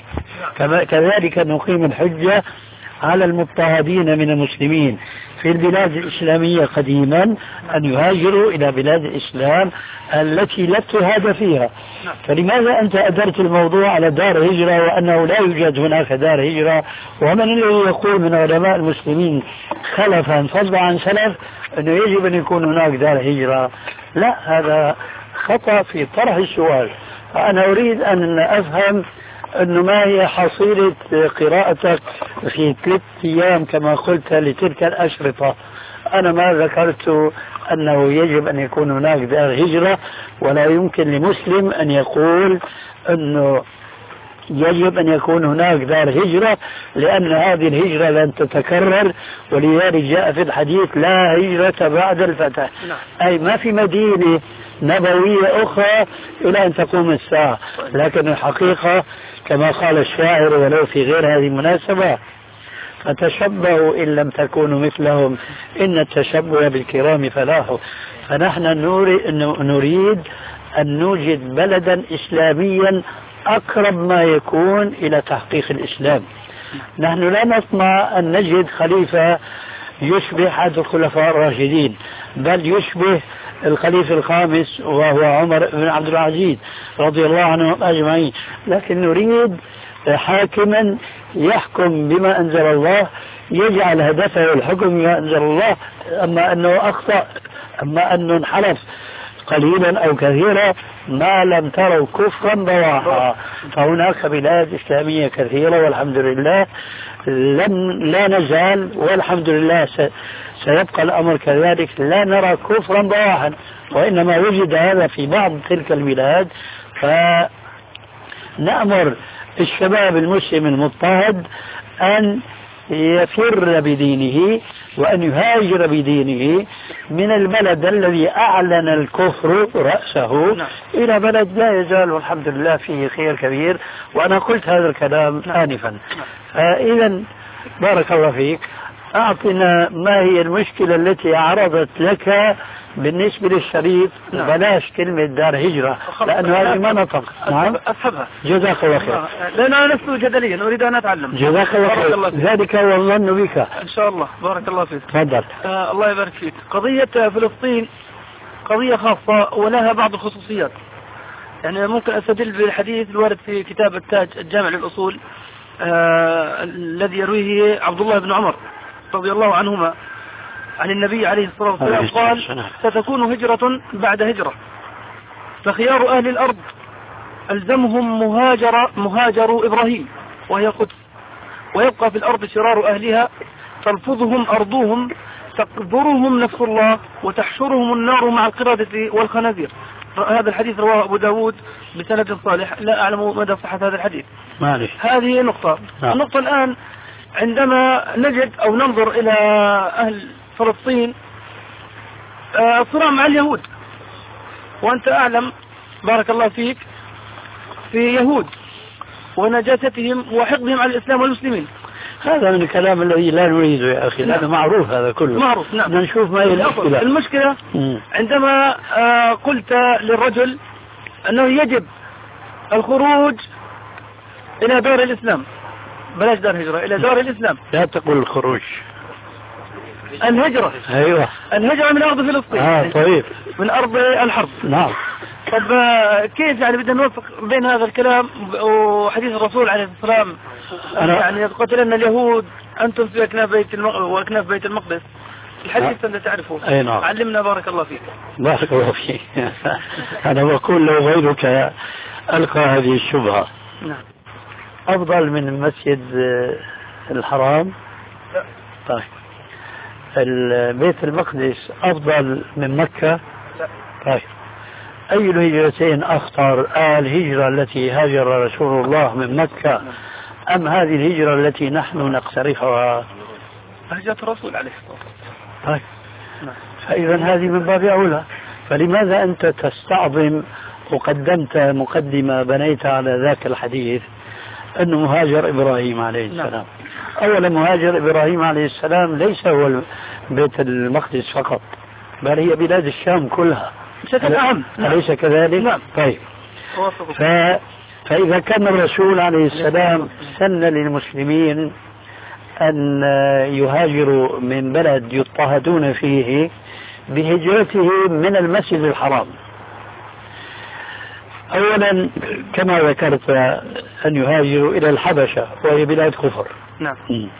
كذلك نقيم الحجة على المضطهدين من المسلمين في البلاد الإسلامية قديما أن يهاجروا إلى بلاد الإسلام التي لا اضطهاد فيها. فلماذا أنت أدرت الموضوع على دار هجرة وأنه لا يوجد هناك دار هجرة؟ ومن الذي يقول من علماء المسلمين خلفا فضلا عن سلف أنه يجب أن يكون هناك دار هجرة؟ لا، هذا خطأ في طرح السؤال. فأنا أريد أن أفهم أنه ما هي حصيلة قراءتك في ثلاث أيام كما قلت لتلك الأشرطة. أنا ما ذكرت أنه يجب أن يكون هناك دار هجرة، ولا يمكن لمسلم أن يقول أنه يجب أن يكون هناك دار هجرة، لأن هذه الهجرة لن تتكرر، ولذلك جاء في الحديث لا هجرة بعد الفتح، أي ما في مدينة نبوية أخرى إلى أن تقوم الساعة. لكن الحقيقة كما قال الشاعر ولو في غير هذه المناسبة فتشبهوا إن لم تكونوا مثلهم إن التشبه بالكرام فلاح. فنحن نريد أن نوجد بلدا إسلاميا أقرب ما يكون إلى تحقيق الإسلام. نحن لا نطمع أن نجد خليفة يشبه أحد الخلفاء الراشدين، بل يشبه الخليفة الخامس وهو عمر بن عبد العزيز رضي الله عنهم أجمعين، لكن نريد حاكما يحكم بما أنزل الله، يجعل هدفه الحكم بما أنزل الله. أما أنه أخطأ، أما أنه انحرف قليلا أو كثيرا، ما لم تروا كفرا بواحا. فهناك بلاد إسلامية كثيرة والحمد لله لن لا نزال، والحمد لله سيبقى الأمر كذلك، لا نرى كفرا بواحا، وإنما وجد هذا في بعض تلك البلاد. فنأمر الشباب المسلم المضطهد أن يفر بدينه وأن يهاجر بدينه من البلد الذي أعلن الكفر رأسه نعم. إلى بلد لا يزال والحمد لله فيه خير كبير. وأنا قلت هذا الكلام نعم. آنفا. نعم. فإذا بارك الله فيك، أعطنا ما هي المشكلة التي عرضت لك بالنسبة للشريط. نعم. بلاش كلمة دار هجرة لأنه هذه ما نطق. نعم. أسحبها. جزاك الله خير. لأن أنا لست جدليا، أريد أن أتعلم. جزاك الله خير. ذلك هو الظن بك. إن شاء الله. بارك الله فيك. تفضل. آه الله يبارك فيك. قضية فلسطين قضية خاصة ولها بعض الخصوصيات. يعني ممكن أستدل بالحديث الوارد في كتاب التاج الجامع للأصول آه الذي يرويه عبد الله بن عمر رضي الله عنهما عن النبي عليه الصلاة والسلام قال: ستكون هجرة بعد هجرة، فخيار أهل الأرض ألزمهم مهاجر مهاجر إبراهيم وهي قدس، ويبقى في الأرض شرار أهلها تلفظهم أرضهم تقبرهم نفس الله وتحشرهم النار مع القردة والخنازير. هذا الحديث رواه أبو داود بسند صالح، لا أعلم مدى صحة هذا الحديث. معلش. هذه نقطة. نعم. النقطة الآن عندما نجد أو ننظر إلى أهل فلسطين الصراع مع اليهود، وأنت أعلم بارك الله فيك في يهود ونجاستهم وحقدهم على الإسلام والمسلمين. هذا من الكلام الذي لا نريده يا أخي. هذا معروف، هذا كله معروف. نعم. نشوف ما هي المشكلة. المشكلة م. عندما آه قلت للرجل أنه يجب الخروج إلى دار الإسلام، بلاش دار هجرة، إلى دار الإسلام. لا تقول الخروج، الهجرة. أيوة، الهجرة من أرض فلسطين. آه طيب. من أرض الحرب. نعم. طب كيف يعني بدنا نوفق بين هذا الكلام وحديث الرسول عليه الصلاة والسلام أنا يعني قتلنا اليهود أنتم في أكناف بيت المق... وأكناف بيت المقدس، الحديث أنت تعرفه. أي نعم. علمنا بارك الله فيك. بارك الله فيك. أنا بقول لو غيرك ألقى هذه الشبهة. نعم. أفضل من المسجد الحرام؟ لا. طيب. البيت المقدس أفضل من مكة؟ لا. طيب. أي الهجرتين أخطر؟ الهجرة التي هاجر رسول الله من مكة أم هذه الهجرة التي نحن نقترحها؟ هجرة الرسول عليه الصلاة والسلام. طيب. فإذا هذه من باب أولى. فلماذا أنت تستعظم وقدمت مقدمة بنيت على ذاك الحديث أنه مهاجر إبراهيم عليه السلام؟ أولا مهاجر إبراهيم عليه السلام ليس هو بيت المقدس فقط، بل هي بلاد الشام كلها بشكل عام. أليس كذلك؟ نعم. طيب. ف... فإذا كان الرسول عليه السلام سن للمسلمين أن يهاجروا من بلد يضطهدون فيه بهجرته من المسجد الحرام، أولا كما ذكرت أن يهاجروا إلى الحبشة وهي بلاد كفر. نعم.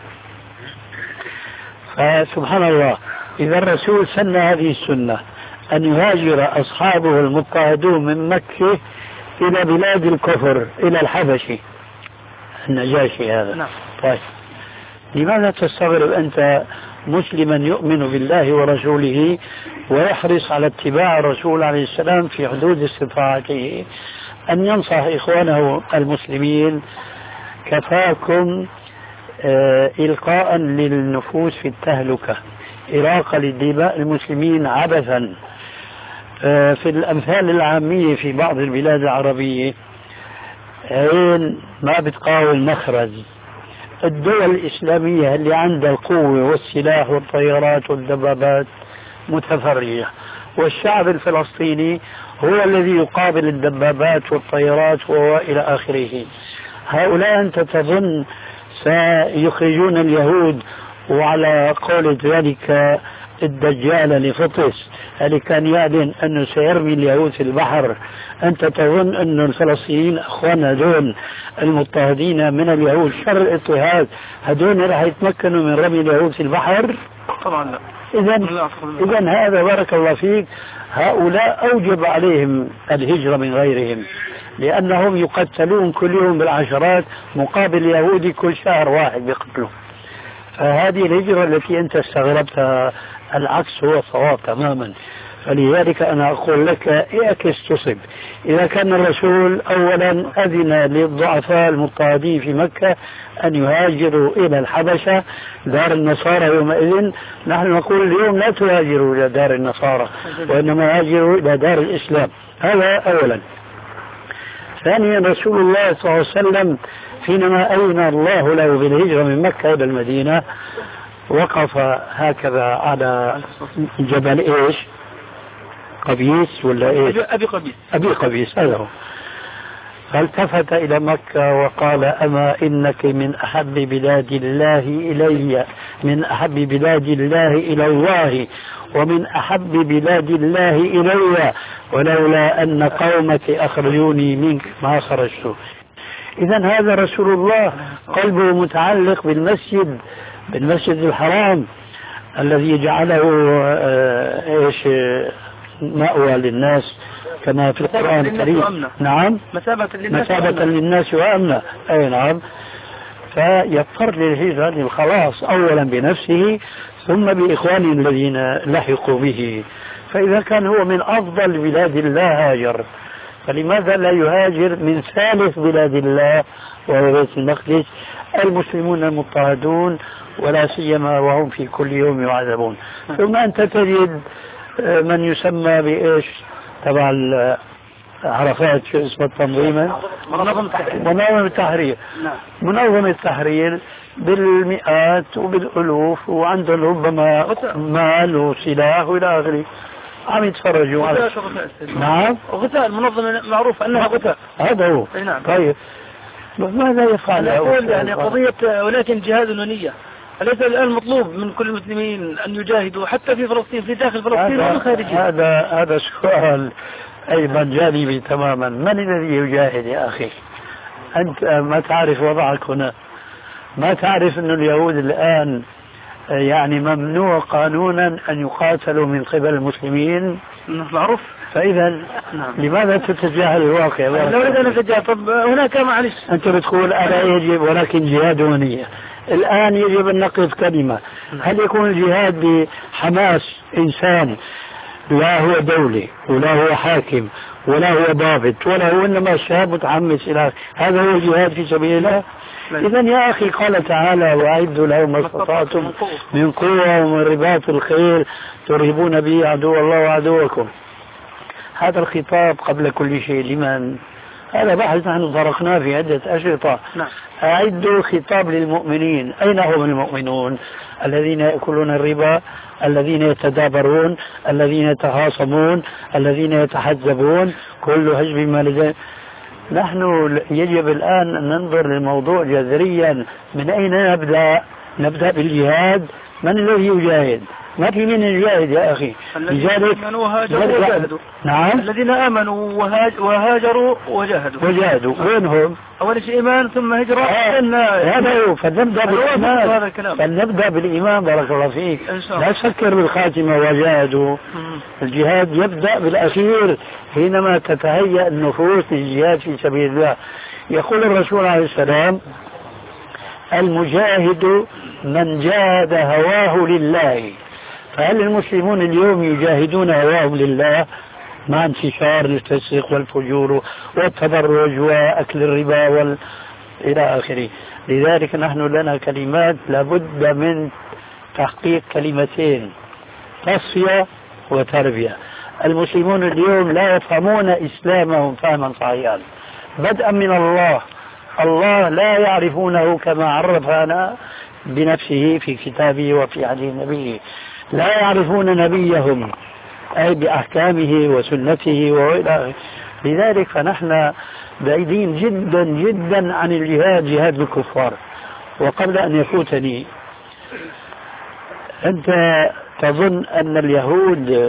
فسبحان الله، إذا الرسول سن هذه السنة أن يهاجر أصحابه المضطهدون من مكة إلى بلاد الكفر إلى الحبشي النجاشي هذا. نعم. طيب، لماذا تستغرب أنت مسلما يؤمن بالله ورسوله ويحرص على اتباع الرسول عليه السلام في حدود استطاعته أن ينصح إخوانه المسلمين كفاكم آه إلقاء للنفوس في التهلكة، إراقة للدماء المسلمين عبثا. آه في الأمثال العامية في بعض البلاد العربية عين ما بتقاوم مخرج. الدول الإسلامية اللي عندها القوة والسلاح والطيارات والدبابات متفرجة، والشعب الفلسطيني هو الذي يقابل الدبابات والطيارات وإلى آخره. هؤلاء أنت تظن سيخرجون اليهود؟ وعلى قول ذلك الدجال لفطس اللي كان يعلن أنه سيرمي اليهود في البحر، أنت تظن أن الفلسطينيين أخوانا دون المضطهدين من اليهود شر اضطهاد هدول راح يتمكنوا من رمي اليهود في البحر؟ طبعا لا. إذا إذا هذا بارك الله فيك هؤلاء أوجب عليهم الهجرة من غيرهم، لأنهم يقتلون كل يوم بالعشرات مقابل يهودي كل شهر واحد بيقتلوا. فهذه الهجرة التي أنت استغربتها العكس هو الصواب تماما. فلذلك أنا أقول لك اعكس تصب. إذا كان الرسول أولا أذن للضعفاء المضطهدين في مكة أن يهاجروا إلى الحبشة دار النصارى يومئذ، نحن نقول اليوم لا تهاجروا إلى دار النصارى وإنما هاجروا إلى دار الإسلام. هذا أولا. ثانيا رسول الله صلى الله عليه وسلم حينما أذن الله له بالهجرة من مكة إلى المدينة وقف هكذا على جبل إيش؟ قبيس ولا إيش؟ أبي قبيس. أبي قبيس هذا هو. فالتفت إلى مكة وقال أما إنك من أحب بلاد الله إلي، من أحب بلاد الله إلى الله، ومن أحب بلاد الله إلي، ولولا أن قومك أخرجوني منك ما خرجت. إذن هذا رسول الله قلبه متعلق بالمسجد، بالمسجد الحرام الذي جعله إيش مأوى للناس كما في القرآن الكريم. نعم، مثابة للناس, مثابة للناس وأمنا. أي نعم. فيضطر للهجرة للخلاص أولا بنفسه ثم بإخوانه الذين لحقوا به. فإذا كان هو من أفضل بلاد الله هاجر، فلماذا لا يهاجر من ثالث بلاد الله وهو بيت المقدس؟ المسلمون المضطهدون ولا سيما وهم في كل يوم يعذبون. ثم أنت تجد من يسمى بإيش تبع عرفات شو اسمه التنظيم؟ منظمة التحرير. منظمة التحرير. منظمة التحرير بالمئات وبالألوف وعندهم ربما مال وسلاح وإلى آخره، عم يتفرجوا على. نعم. غثاء المنظمة معروف أنها غثاء. هذا هو. نعم. طيب ماذا يفعل؟ أقول يعني قضية ولكن جهاد ونية. أليس الآن مطلوب من كل المسلمين أن يجاهدوا حتى في فلسطين، في داخل فلسطين ومن خارجها؟ هذا هذا سؤال أيضا جانبي تماما. من الذي يجاهد يا أخي؟ أنت ما تعرف وضعك هنا، ما تعرف أن اليهود الآن يعني ممنوع قانونا أن يقاتلوا من قبل المسلمين. معروف. فإذا نعم. لماذا تتجاهل الواقع؟ لا أريد أن أتجاهل. طب هناك معلش أنت بتقول ألا يجب ولكن جهاد ونية. الآن يجب أن نقف كلمة. هل يكون الجهاد بحماس إنسان لا هو دولي ولا هو حاكم ولا هو ضابط ولا هو إنما شاب متحمس إلى هذا هو الجهاد في سبيل الله؟ إذا يا أخي قال تعالى وأعدوا لهم ما استطعتم من قوة ومن رباط الخيل ترهبون به عدو الله وعدوكم. هذا الخطاب قبل كل شيء لمن؟ هذا بحث نحن طرقناه في عدة أشرطة. نعم. أعدوا خطاب للمؤمنين. أين هم المؤمنون؟ الذين يأكلون الربا، الذين يتدابرون، الذين يتخاصمون، الذين يتحزبون، كل حزب ما لديهم. نحن يجب الآن أن ننظر للموضوع جذريا. من أين نبدأ؟ نبدأ بالجهاد. من الذي يجاهد؟ ما في من يجاهد يا أخي. لذلك نعم. الذين آمنوا وهاج وهاجروا وجاهدوا. وجاهدوا وينهم؟ أول شيء إيمان ثم هجرة. هذا هو. فنبدأ بالإيمان. فنبدأ بالإيمان. بارك الله فيك. لا تفكر بالخاتمة وجاهدوا. الجهاد يبدأ بالأخير حينما تتهيأ النفوس للجهاد في سبيل الله. يقول الرسول عليه السلام المجاهد من جاهد هواه لله. فهل المسلمون اليوم يجاهدون هواهم لله مع انتشار الفسق والفجور والتبرج وأكل الربا وال... إلى آخره؟ لذلك نحن لنا كلمات لابد من تحقيق كلمتين: تصفية وتربية. المسلمون اليوم لا يفهمون إسلامهم فهما صحيحا بدءا من الله. الله لا يعرفونه كما عرفنا بنفسه في كتابه وفي حديث نبيه. لا يعرفون نبيهم أي بأحكامه وسنته وإلى. لذلك فنحن بعيدين جدا جدا عن الجهاد، جهاد الكفار. وقبل أن يفوتني، أنت تظن أن اليهود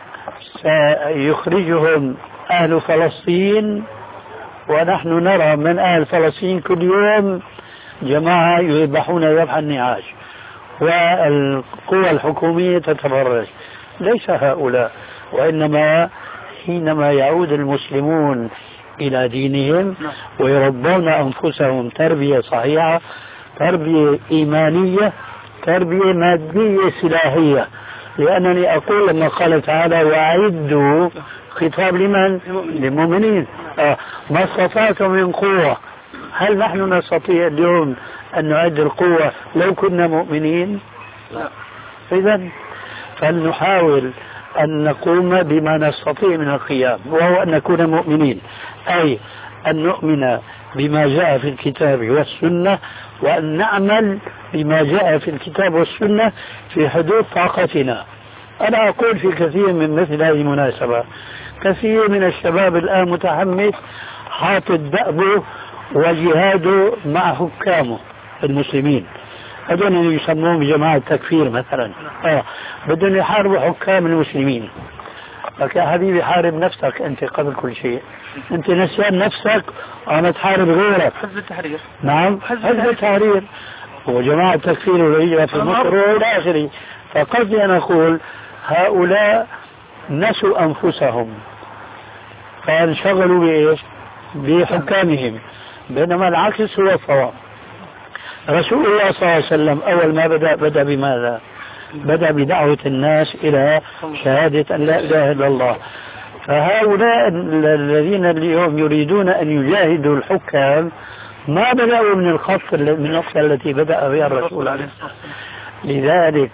سيخرجهم أهل فلسطين، ونحن نرى من أهل فلسطين كل يوم جماعة يذبحون ذبح النعاش والقوى الحكومية تتفرج. ليس هؤلاء، وإنما حينما يعود المسلمون إلى دينهم ويربون أنفسهم تربية صحيحة، تربية إيمانية، تربية مادية سلاحية. لأنني أقول لما قال تعالى وأعدوا خطاب لمن؟ للمؤمنين. آه. ما استطعتم من قوة. هل نحن نستطيع اليوم أن نعد القوة لو كنا مؤمنين؟ لا. إذن فلنحاول أن نقوم بما نستطيع من القيام، وهو أن نكون مؤمنين، أي أن نؤمن بما جاء في الكتاب والسنة، وأن نعمل بما جاء في الكتاب والسنة في حدود طاقتنا. أنا أقول في كثير من مثل هذه المناسبة كثير من الشباب الآن متحمس حاطط دأبه وجهاده مع حكامه المسلمين، هذول يسموهم جماعة تكفير مثلا. آه. بدهم يحاربوا حكام المسلمين. لك يا حبيبي حارب نفسك أنت قبل كل شيء. أنت نسيان نفسك وأنا تحارب غيرك. حزب التحرير. نعم حزب التحرير وجماعة تكفير والهجرة في مصر وإلى آخره. فقصدي أنا أقول هؤلاء نسوا أنفسهم فانشغلوا بإيش؟ بحكامهم، بينما العكس هو الصواب. رسول الله صلى الله عليه وسلم أول ما بدأ بدأ بماذا؟ بدأ بدعوة الناس إلى شهادة أن لا إله إلا الله. فهؤلاء الذين اليوم يريدون أن يجاهدوا الحكام ما بدأوا من الخط من النقطة التي بدأ بها الرسول عليه الصلاة والسلام. لذلك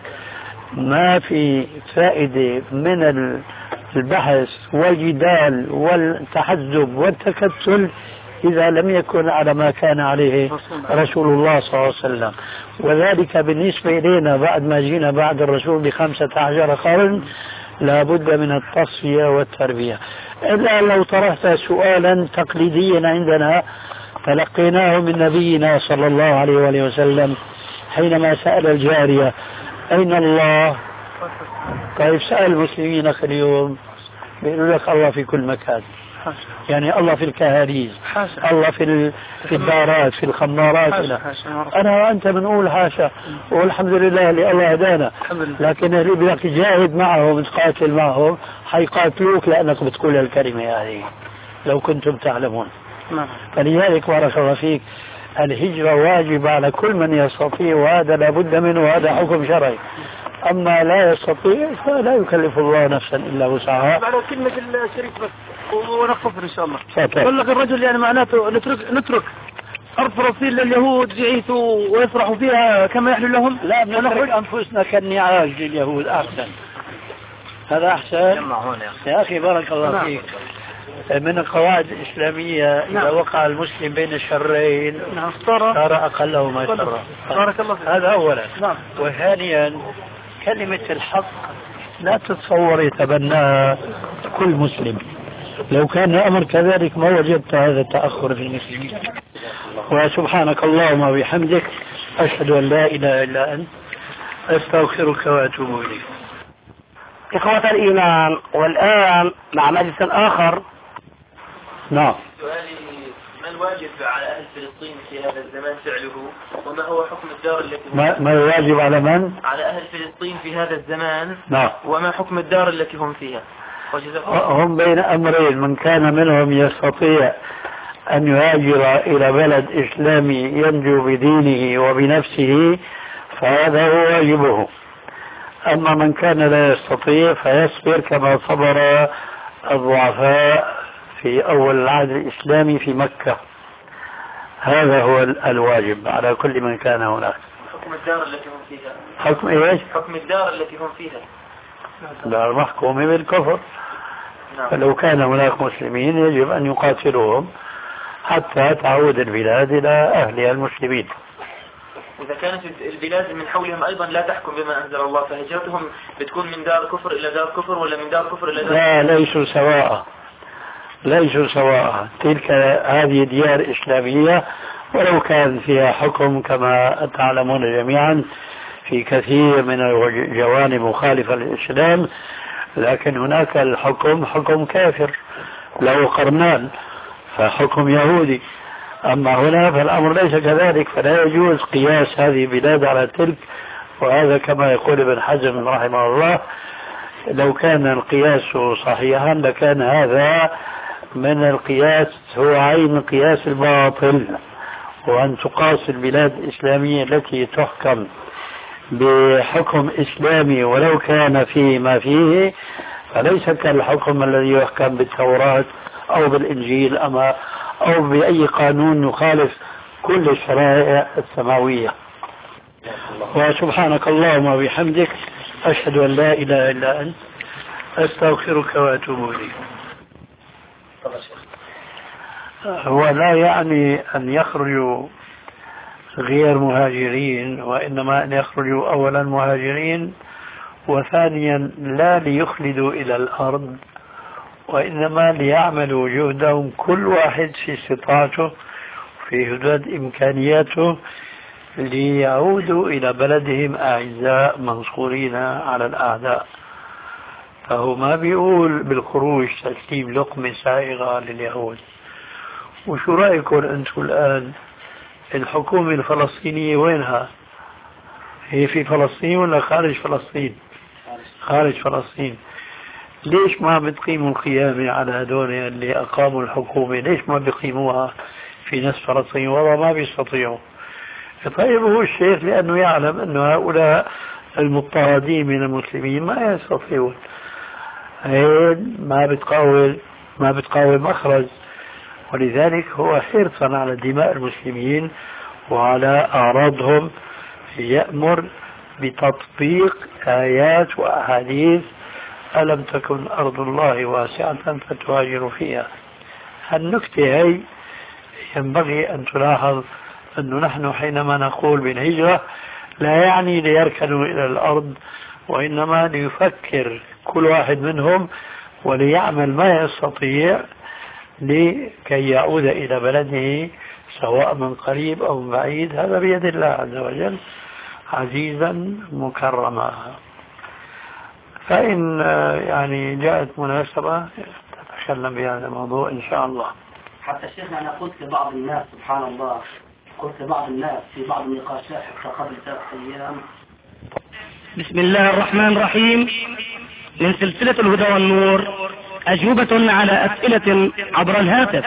ما في فائدة من البحث والجدال والتحزب والتكتل إذا لم يكن على ما كان عليه رسول الله صلى الله عليه وسلم. وذلك بالنسبة إلينا بعد ما جينا بعد الرسول بخمسة عشر قرن لابد من التصفية والتربية. إلا لو طرحت سؤالا تقليديا عندنا تلقيناه من نبينا صلى الله عليه وآله وسلم حينما سأل الجارية أين الله؟ طيب سأل المسلمين اليوم بيقولوا لك الله في كل مكان، يعني الله في الكهاريز، الله في في الدارات في الخمارات. أنا وأنت بنقول حاشا، والحمد لله اللي الله هدانا. لكن اللي بدك تجاهد معهم تقاتل معهم حيقاتلوك لأنك بتقول الكلمة هذه لو كنتم تعلمون. فلذلك بارك الله فيك الهجرة واجب على كل من يستطيع، وهذا لابد منه، وهذا حكم شرعي. أما لا يستطيع فلا يكلف الله نفسا إلا وسعها. على كلمة الشريك بس ونختصر إن شاء الله. يقول لك الرجل يعني معناته نترك نترك أرض فلسطين لليهود يعيثوا ويفرحوا فيها كما يحلو لهم. لا نترك أنفسنا كالنعاج لليهود أحسن. هذا أحسن يا أخي بارك الله نعم. فيك. من القواعد الإسلامية نعم. إذا وقع المسلم بين الشرين نعم. صار أقلهما شرا. بارك الله فيك. هذا أولا نعم. وثانيا كلمة الحق لا تتصور يتبناها كل مسلم. لو كان الأمر كذلك ما وجدت هذا التأخر في المسلمين. وسبحانك اللهم وبحمدك أشهد أن لا إله إلا أنت أستغفرك وأتوب إليك. إخوة الإيمان، والآن مع مجلس آخر. نعم. سؤالي ما الواجب على أهل فلسطين في هذا الزمان فعله، وما هو حكم الدار التي ما, ما الواجب على من؟ على أهل فلسطين في هذا الزمان. نعم. وما حكم الدار التي هم فيها؟ هم بين أمرين، من كان منهم يستطيع أن يهاجر إلى بلد إسلامي ينجو بدينه وبنفسه فهذا هو واجبه. أما من كان لا يستطيع فيصبر كما صبر الضعفاء في أول العهد الإسلامي في مكة. هذا هو الواجب على كل من كان هناك. حكم الدار التي هم فيها. حكم إيش؟ حكم الدار التي هم فيها. لا محكوم بالكفر. نعم. فلو كان هناك مسلمين يجب أن يقاتلوهم حتى تعود البلاد إلى أهلها المسلمين. إذا كانت البلاد من حولهم أيضا لا تحكم بما أنزل الله فهجرتهم بتكون من دار كفر إلى دار كفر ولا من دار كفر إلى دار لا كفر؟ ليسوا سواء ليسوا سواء. تلك هذه ديار إسلامية ولو كان فيها حكم كما تعلمون جميعا في كثير من الجوانب مخالفة للإسلام، لكن هناك الحكم حكم كافر له قرنان فحكم يهودي. أما هنا فالأمر ليس كذلك، فلا يجوز قياس هذه البلاد على تلك. وهذا كما يقول ابن حزم رحمه الله لو كان القياس صحيحا لكان هذا من القياس هو عين قياس الباطل، وأن تقاس البلاد الإسلامية التي تحكم بحكم إسلامي ولو كان فيه ما فيه، فليس كالحكم الذي يحكم بالتوراة أو بالإنجيل أما أو بأي قانون يخالف كل الشرائع السماوية. وسبحانك اللهم وبحمدك أشهد أن لا إله إلا أنت أستغفرك وأتوب إليك. هو لا يعني أن يخرجوا غير مهاجرين، وإنما أن يخرجوا أولا مهاجرين، وثانيا لا ليخلدوا إلى الأرض، وإنما ليعملوا جهدهم كل واحد في استطاعته في حدود إمكانياته ليعودوا إلى بلدهم أعزاء منصورين على الأعداء. فهو ما بيقول بالخروج تسليم لقمة سائغة لليهود. وشو رأيكم أنتم الآن الحكومة الفلسطينية وينها؟ هي في فلسطين ولا خارج فلسطين؟ خارج فلسطين. ليش ما بتقيموا القيامة على هذول اللي أقاموا الحكومة؟ ليش ما بيقيموها في نفس فلسطين؟ والله ما بيستطيعوا. طيب هو الشيخ لأنه يعلم أن هؤلاء المضطهدين من المسلمين ما يستطيعون، ما بتقاول ما بتقاول مخرج، ولذلك هو حرصا على دماء المسلمين وعلى أعراضهم يأمر بتطبيق آيات وأحاديث ألم تكن أرض الله واسعة فتهاجروا فيها. هالنكتة هي ينبغي أن تلاحظ أنه نحن حينما نقول بالهجرة لا يعني ليركنوا إلى الأرض، وإنما ليفكر كل واحد منهم وليعمل ما يستطيع لكي يعود إلى بلده سواء من قريب أو من بعيد. هذا بيد الله عز وجل عزيزا مكرما. فإن يعني جاءت مناسبة تتكلم بهذا الموضوع إن شاء الله. حتى شيخنا أنا قلت لبعض الناس سبحان الله، قلت لبعض الناس في بعض النقاشات قبل ثلاث أيام. بسم الله الرحمن الرحيم. من سلسلة الهدى والنور أجوبة على أسئلة عبر الهاتف.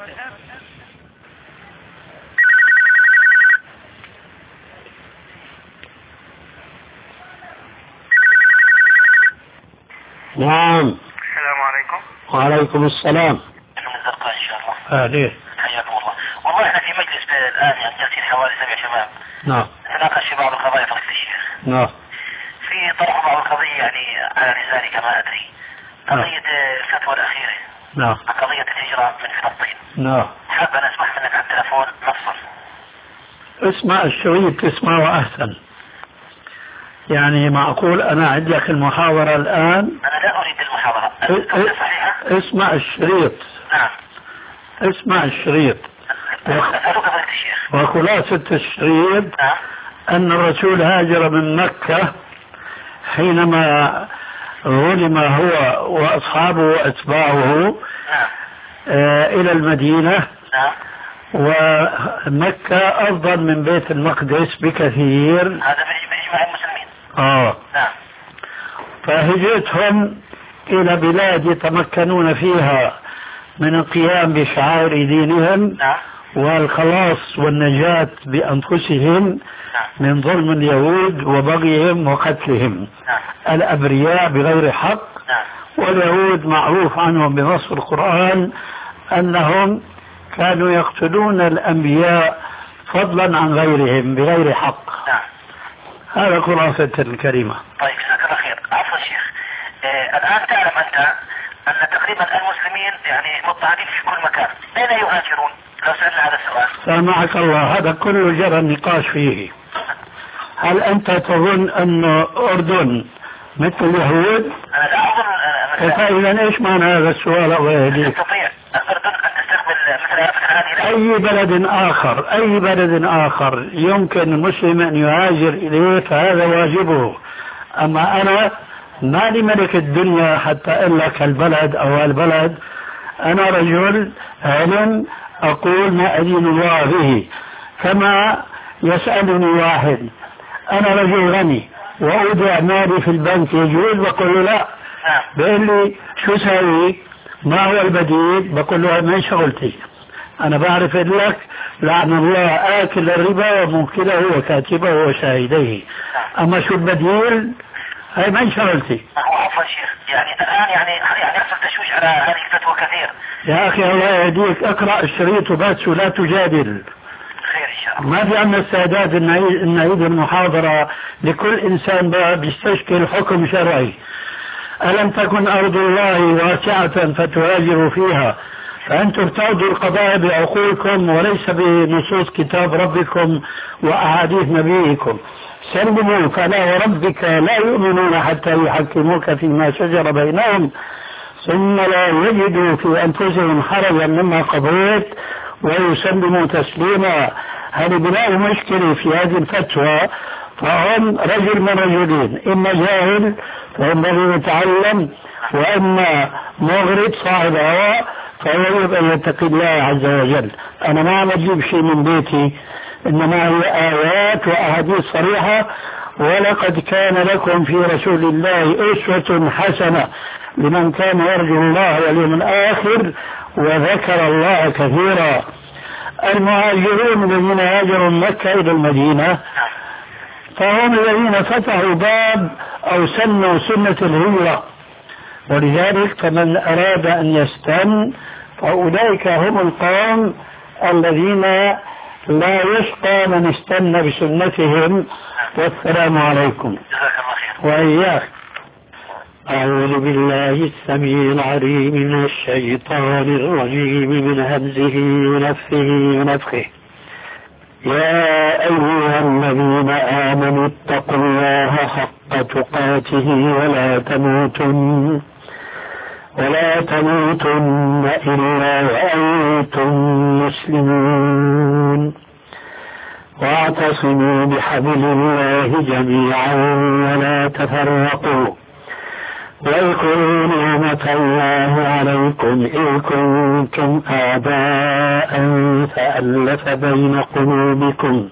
نعم. السلام عليكم. وعليكم السلام. من الزرقاء إن شاء الله. أهليه. حياكم الله. والله احنا في مجلس الآن يعني جالسين حوالي سبع شباب. نعم. نناقش في بعض القضايا فضيلة الشيخ. نعم. في طرح بعض القضية يعني على لساني كما أدري. قضية الفتوى الأخيرة. نعم. قضية الهجرة من فلسطين. نعم. حاب أن أسمح منك على التلفون نصا. اسمع الشريط تسمعه أحسن. يعني معقول أنا أعد لك المحاضرة الآن؟ أنا لا أريد المحاضرة. صحيحة؟ اسمع الشريط. نعم. اسمع الشريط. أسألك فضيلة الشيخ. وخلاصة الشريط نعم. أن الرسول هاجر من مكة حينما ظلم هو وأصحابه وأتباعه نعم. آه إلى المدينة. نعم. ومكة أفضل من بيت المقدس بكثير. هذا بإجماع المسلمين. آه. نعم. فهجرتهم إلى بلاد يتمكنون فيها من القيام بشعائر دينهم. نعم. والخلاص والنجاة بأنفسهم. نعم. من ظلم اليهود وبغيهم وقتلهم. نعم. الأبرياء بغير حق. نعم. واليهود معروف عنهم بنص القرآن أنهم كانوا يقتلون الأنبياء فضلا عن غيرهم بغير حق. نعم. هذا خلاصة الكلمة. طيب جزاك الله خير. عفوا شيخ. آه الآن تعلم أنت أن تقريبا المسلمين يعني مضطهدين في كل مكان. أين يهاجرون؟ لو سألنا هذا السؤال. سامحك الله، هذا كله جرى النقاش فيه. هل أنت تظن أن أردن مثل اليهود؟ أنا لا أظن. فإذا إيش معنى هذا السؤال الله يهديك؟ تستطيع الأردن أن تستقبل مثل هذه؟ أي بلد آخر أي بلد آخر يمكن المسلم أن يهاجر إليه فهذا واجبه. أما أنا ما لي ملك الدنيا حتى أقول لك البلد أو البلد. أنا رجل علم أقول ما أدين الله به. كما يسألني واحد أنا رجل غني وأودع مالي في البنك يجوز؟ بقول له لا. بيقول لي شو سوي؟ ما هو البديل؟ بقول له من شغلتي. أنا بعرف لك لعن الله آكل الربا وموكله وكاتبه وشاهديه. أما شو البديل؟ هاي ما شغلتي. هو عفوا شيخ، يعني الآن يعني يعني يحصل تشويش على هذه الفتوى كثير. يا أخي الله يهديك، اقرأ الشريط وبس ولا تجادل. خير إن شاء الله. ما في عندنا استعداد إن نعيد المحاضرة لكل إنسان بيستشكل حكم شرعي. ألم تكن أرض الله واسعة فتهاجروا فيها، فأنتم تعودوا القضاء بعقولكم وليس بنصوص كتاب ربكم وأحاديث نبيكم. سلموا فلا وربك لا يؤمنون حتى يحكموك فيما شجر بينهم ثم لا يجدوا في أنفسهم حرجا مما قضيت ويسلموا تسليما. هذه بناء مشكلة في هذه الفتوى. فهم رجل من رجلين، إما جاهل فإنه يتعلم، وإما مغرب صاحب هواء فهو يجب أن يتقي الله عز وجل. أنا ما عم أجيب شيء من بيتي، إنما هي آيات وأحاديث صريحة. ولقد كان لكم في رسول الله أسوة حسنة لمن كان يرجو الله واليوم الآخر وذكر الله كثيرا. المهاجرون الذين هاجروا من مكة إلى المدينة فهم الذين فتحوا باب أو سنوا سنة الهجرة، ولذلك فمن أراد أن يستن فأولئك هم القوم الذين لا يشقى من استنى بسنتهم. والسلام عليكم. وإياك. أعوذ بالله السميع العليم من الشيطان الرجيم من همزه ونفخه ونفخه. يا أيها الذين آمنوا اتقوا الله حق تقاته ولا تموتن ولا تموتن إلا وأنتم مسلمون واعتصموا بحبل الله جميعا ولا تفرقوا واذكروا نعمة الله عليكم إذ كنتم أعداء فألف بين قلوبكم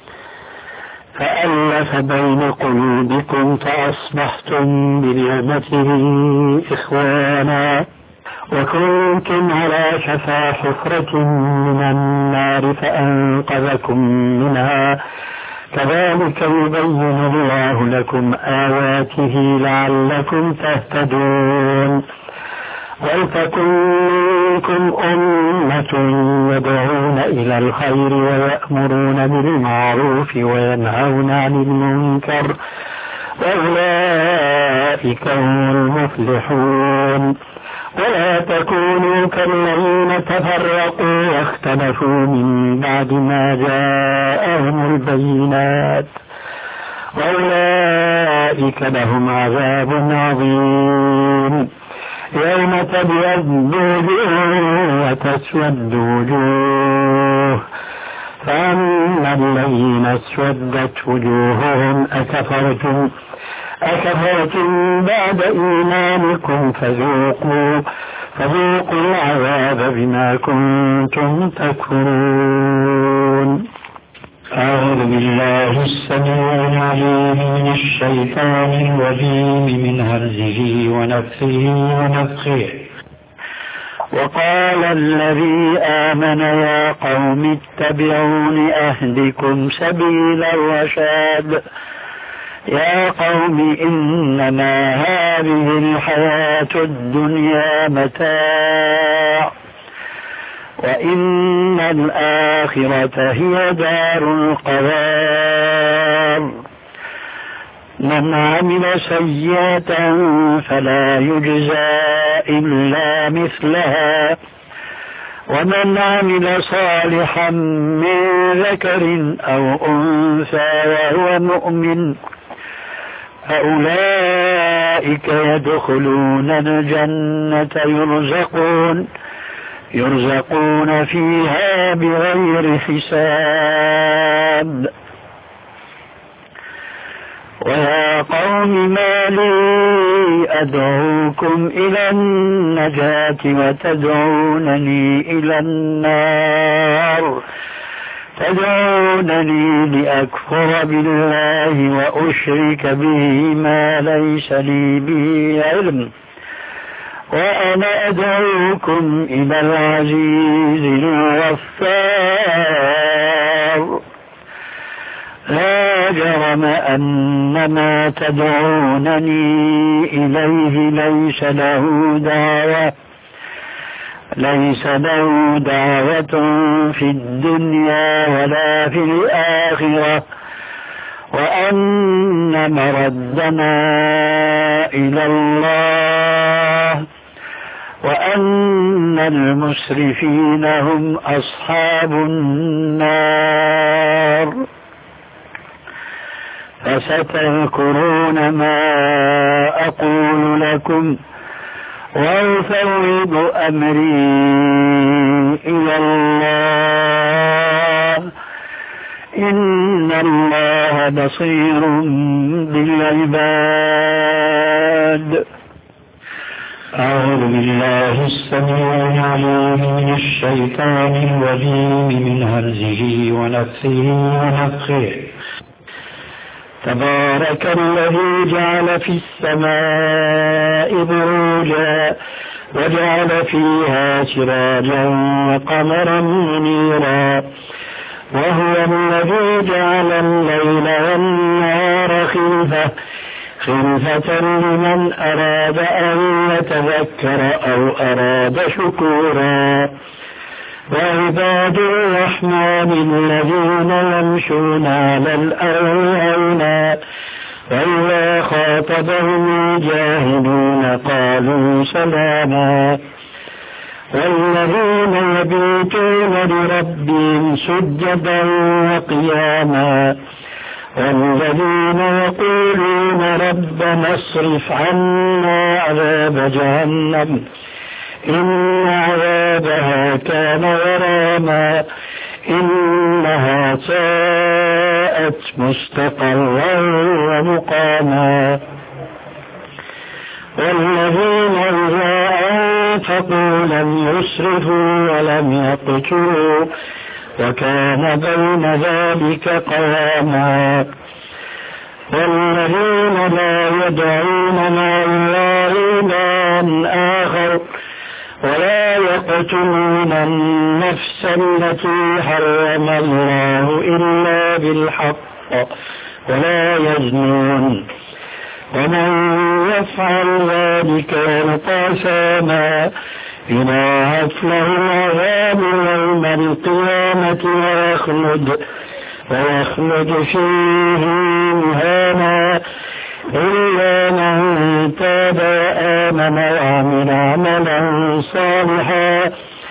فألف بين قلوبكم فأصبحتم بنعمته إخوانا وكنتم على شفا حفرة من النار فأنقذكم منها كذلك يبين الله لكم آياته لعلكم تهتدون. ولتكن منكم أمة يدعون إلى الخير ويأمرون بالمعروف وينهون عن المنكر وأولئك هم المفلحون. ولا تكونوا كالذين تفرقوا واختلفوا من بعد ما جاءهم البينات وأولئك لهم عذاب عظيم. يوم تبيض وجوه وتسود وجوه فأما الذين اسودت وجوههم أكفرتم أكفرتم بعد إيمانكم فذوقوا فذوقوا العذاب بما كنتم تكفرون. أعوذ بالله السميع العليم من الشيطان الرجيم من همزه ونفخه ونفخه. وقال الذي آمن يا قوم اتبعون أهدكم سبيل الرشاد. يا قوم إنما هذه الحياة الدنيا متاع وإن الآخرة هي دار القرار. من عمل سيئة فلا يجزى إلا مثلها ومن عمل صالحا من ذكر أو أنثى وهو مؤمن فأولئك يدخلون الجنة يرزقون يرزقون فيها بغير حساب. ويا قوم ما لي أدعوكم إلى النجاة وتدعونني إلى النار تدعونني لأكفر بالله وأشرك به ما ليس لي به علم وأنا أدعوكم إلى العزيز غفار لا جرم أن ما تدعونني إليه ليس له دعوة ليس له دعوة في الدنيا ولا في الآخرة وأن مردنا إلى الله وأن المسرفين هم أصحاب النار فستذكرون ما أقول لكم وأفوض أمري إلى الله إن الله بصير بالعباد. أعوذ بالله السميع العليم من الشيطان الرجيم من همزه ونفثه ونفخه. تبارك الذي جعل في السماء بروجا وجعل فيها سراجا وقمرا منيرا وهو الذي جعل الليل والنهار خلفة خلفة لمن أراد أن يتذكر أو أراد شكورا وعباد الرحمن الذين يمشون على الأرض هونا وإذا خاطبهم الجاهلون قالوا سلاما والذين يبيتون لربهم سجدا وقياما والذين يقولون ربنا اصرف عنا عذاب جهنم إن عذابها كان غراما إنها ساءت مستقرا ومقاما والذين إذا أنفقوا لم يسرفوا ولم يقتروا وكان بين ذلك قواما والذين لا يدعون مع الله إلها آخر ولا يقتلون النفس التي حرم الله إلا بالحق ولا يزنون ومن يفعل ذلك يلقى أثاما يضاعف له العذاب يوم القيامة ويخلد ويخلد فيه مهانا إلا من تاب وآمن وعمل عملا صالحا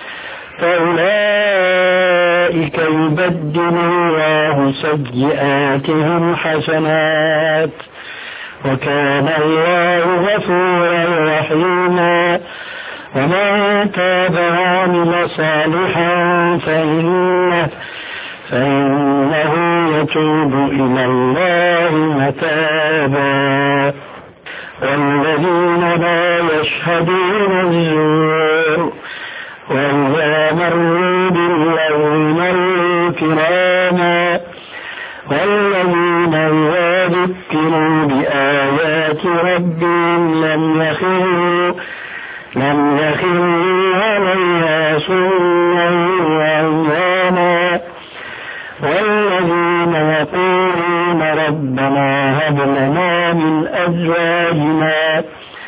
فأولئك يبدل الله سيئاتهم حسنات وكان الله غفورا رحيما ومن تاب وعمل صالحا فإنه فإنه يتوب إلى الله متابا والذين لا يشهدون الزور وإذا مروا باللغو مروا كراما والذين إذا ذكروا بآيات ربهم لم يخروا لم يخروا عليها صما وعميانا والذين يقولون ربنا هب لنا من أزواجنا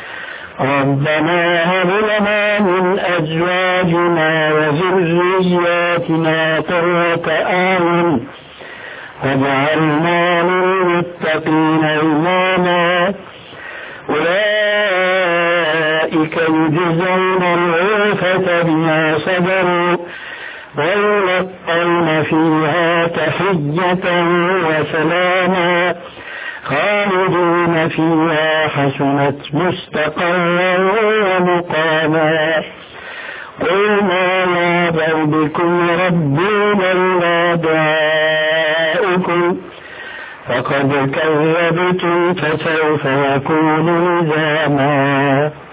ربنا هب لنا من أزواجنا وذرياتنا قرة أعين واجعلنا للمتقين إماما أولئك يجزون الغرفة بما صبروا ويلقون فيها تحية وسلاما خالدين فيها حسنت مستقرا ومقاما قل ما يعبأ بكم ربي لولا دعاؤكم فقد كذبتم فسوف يكون لزاما.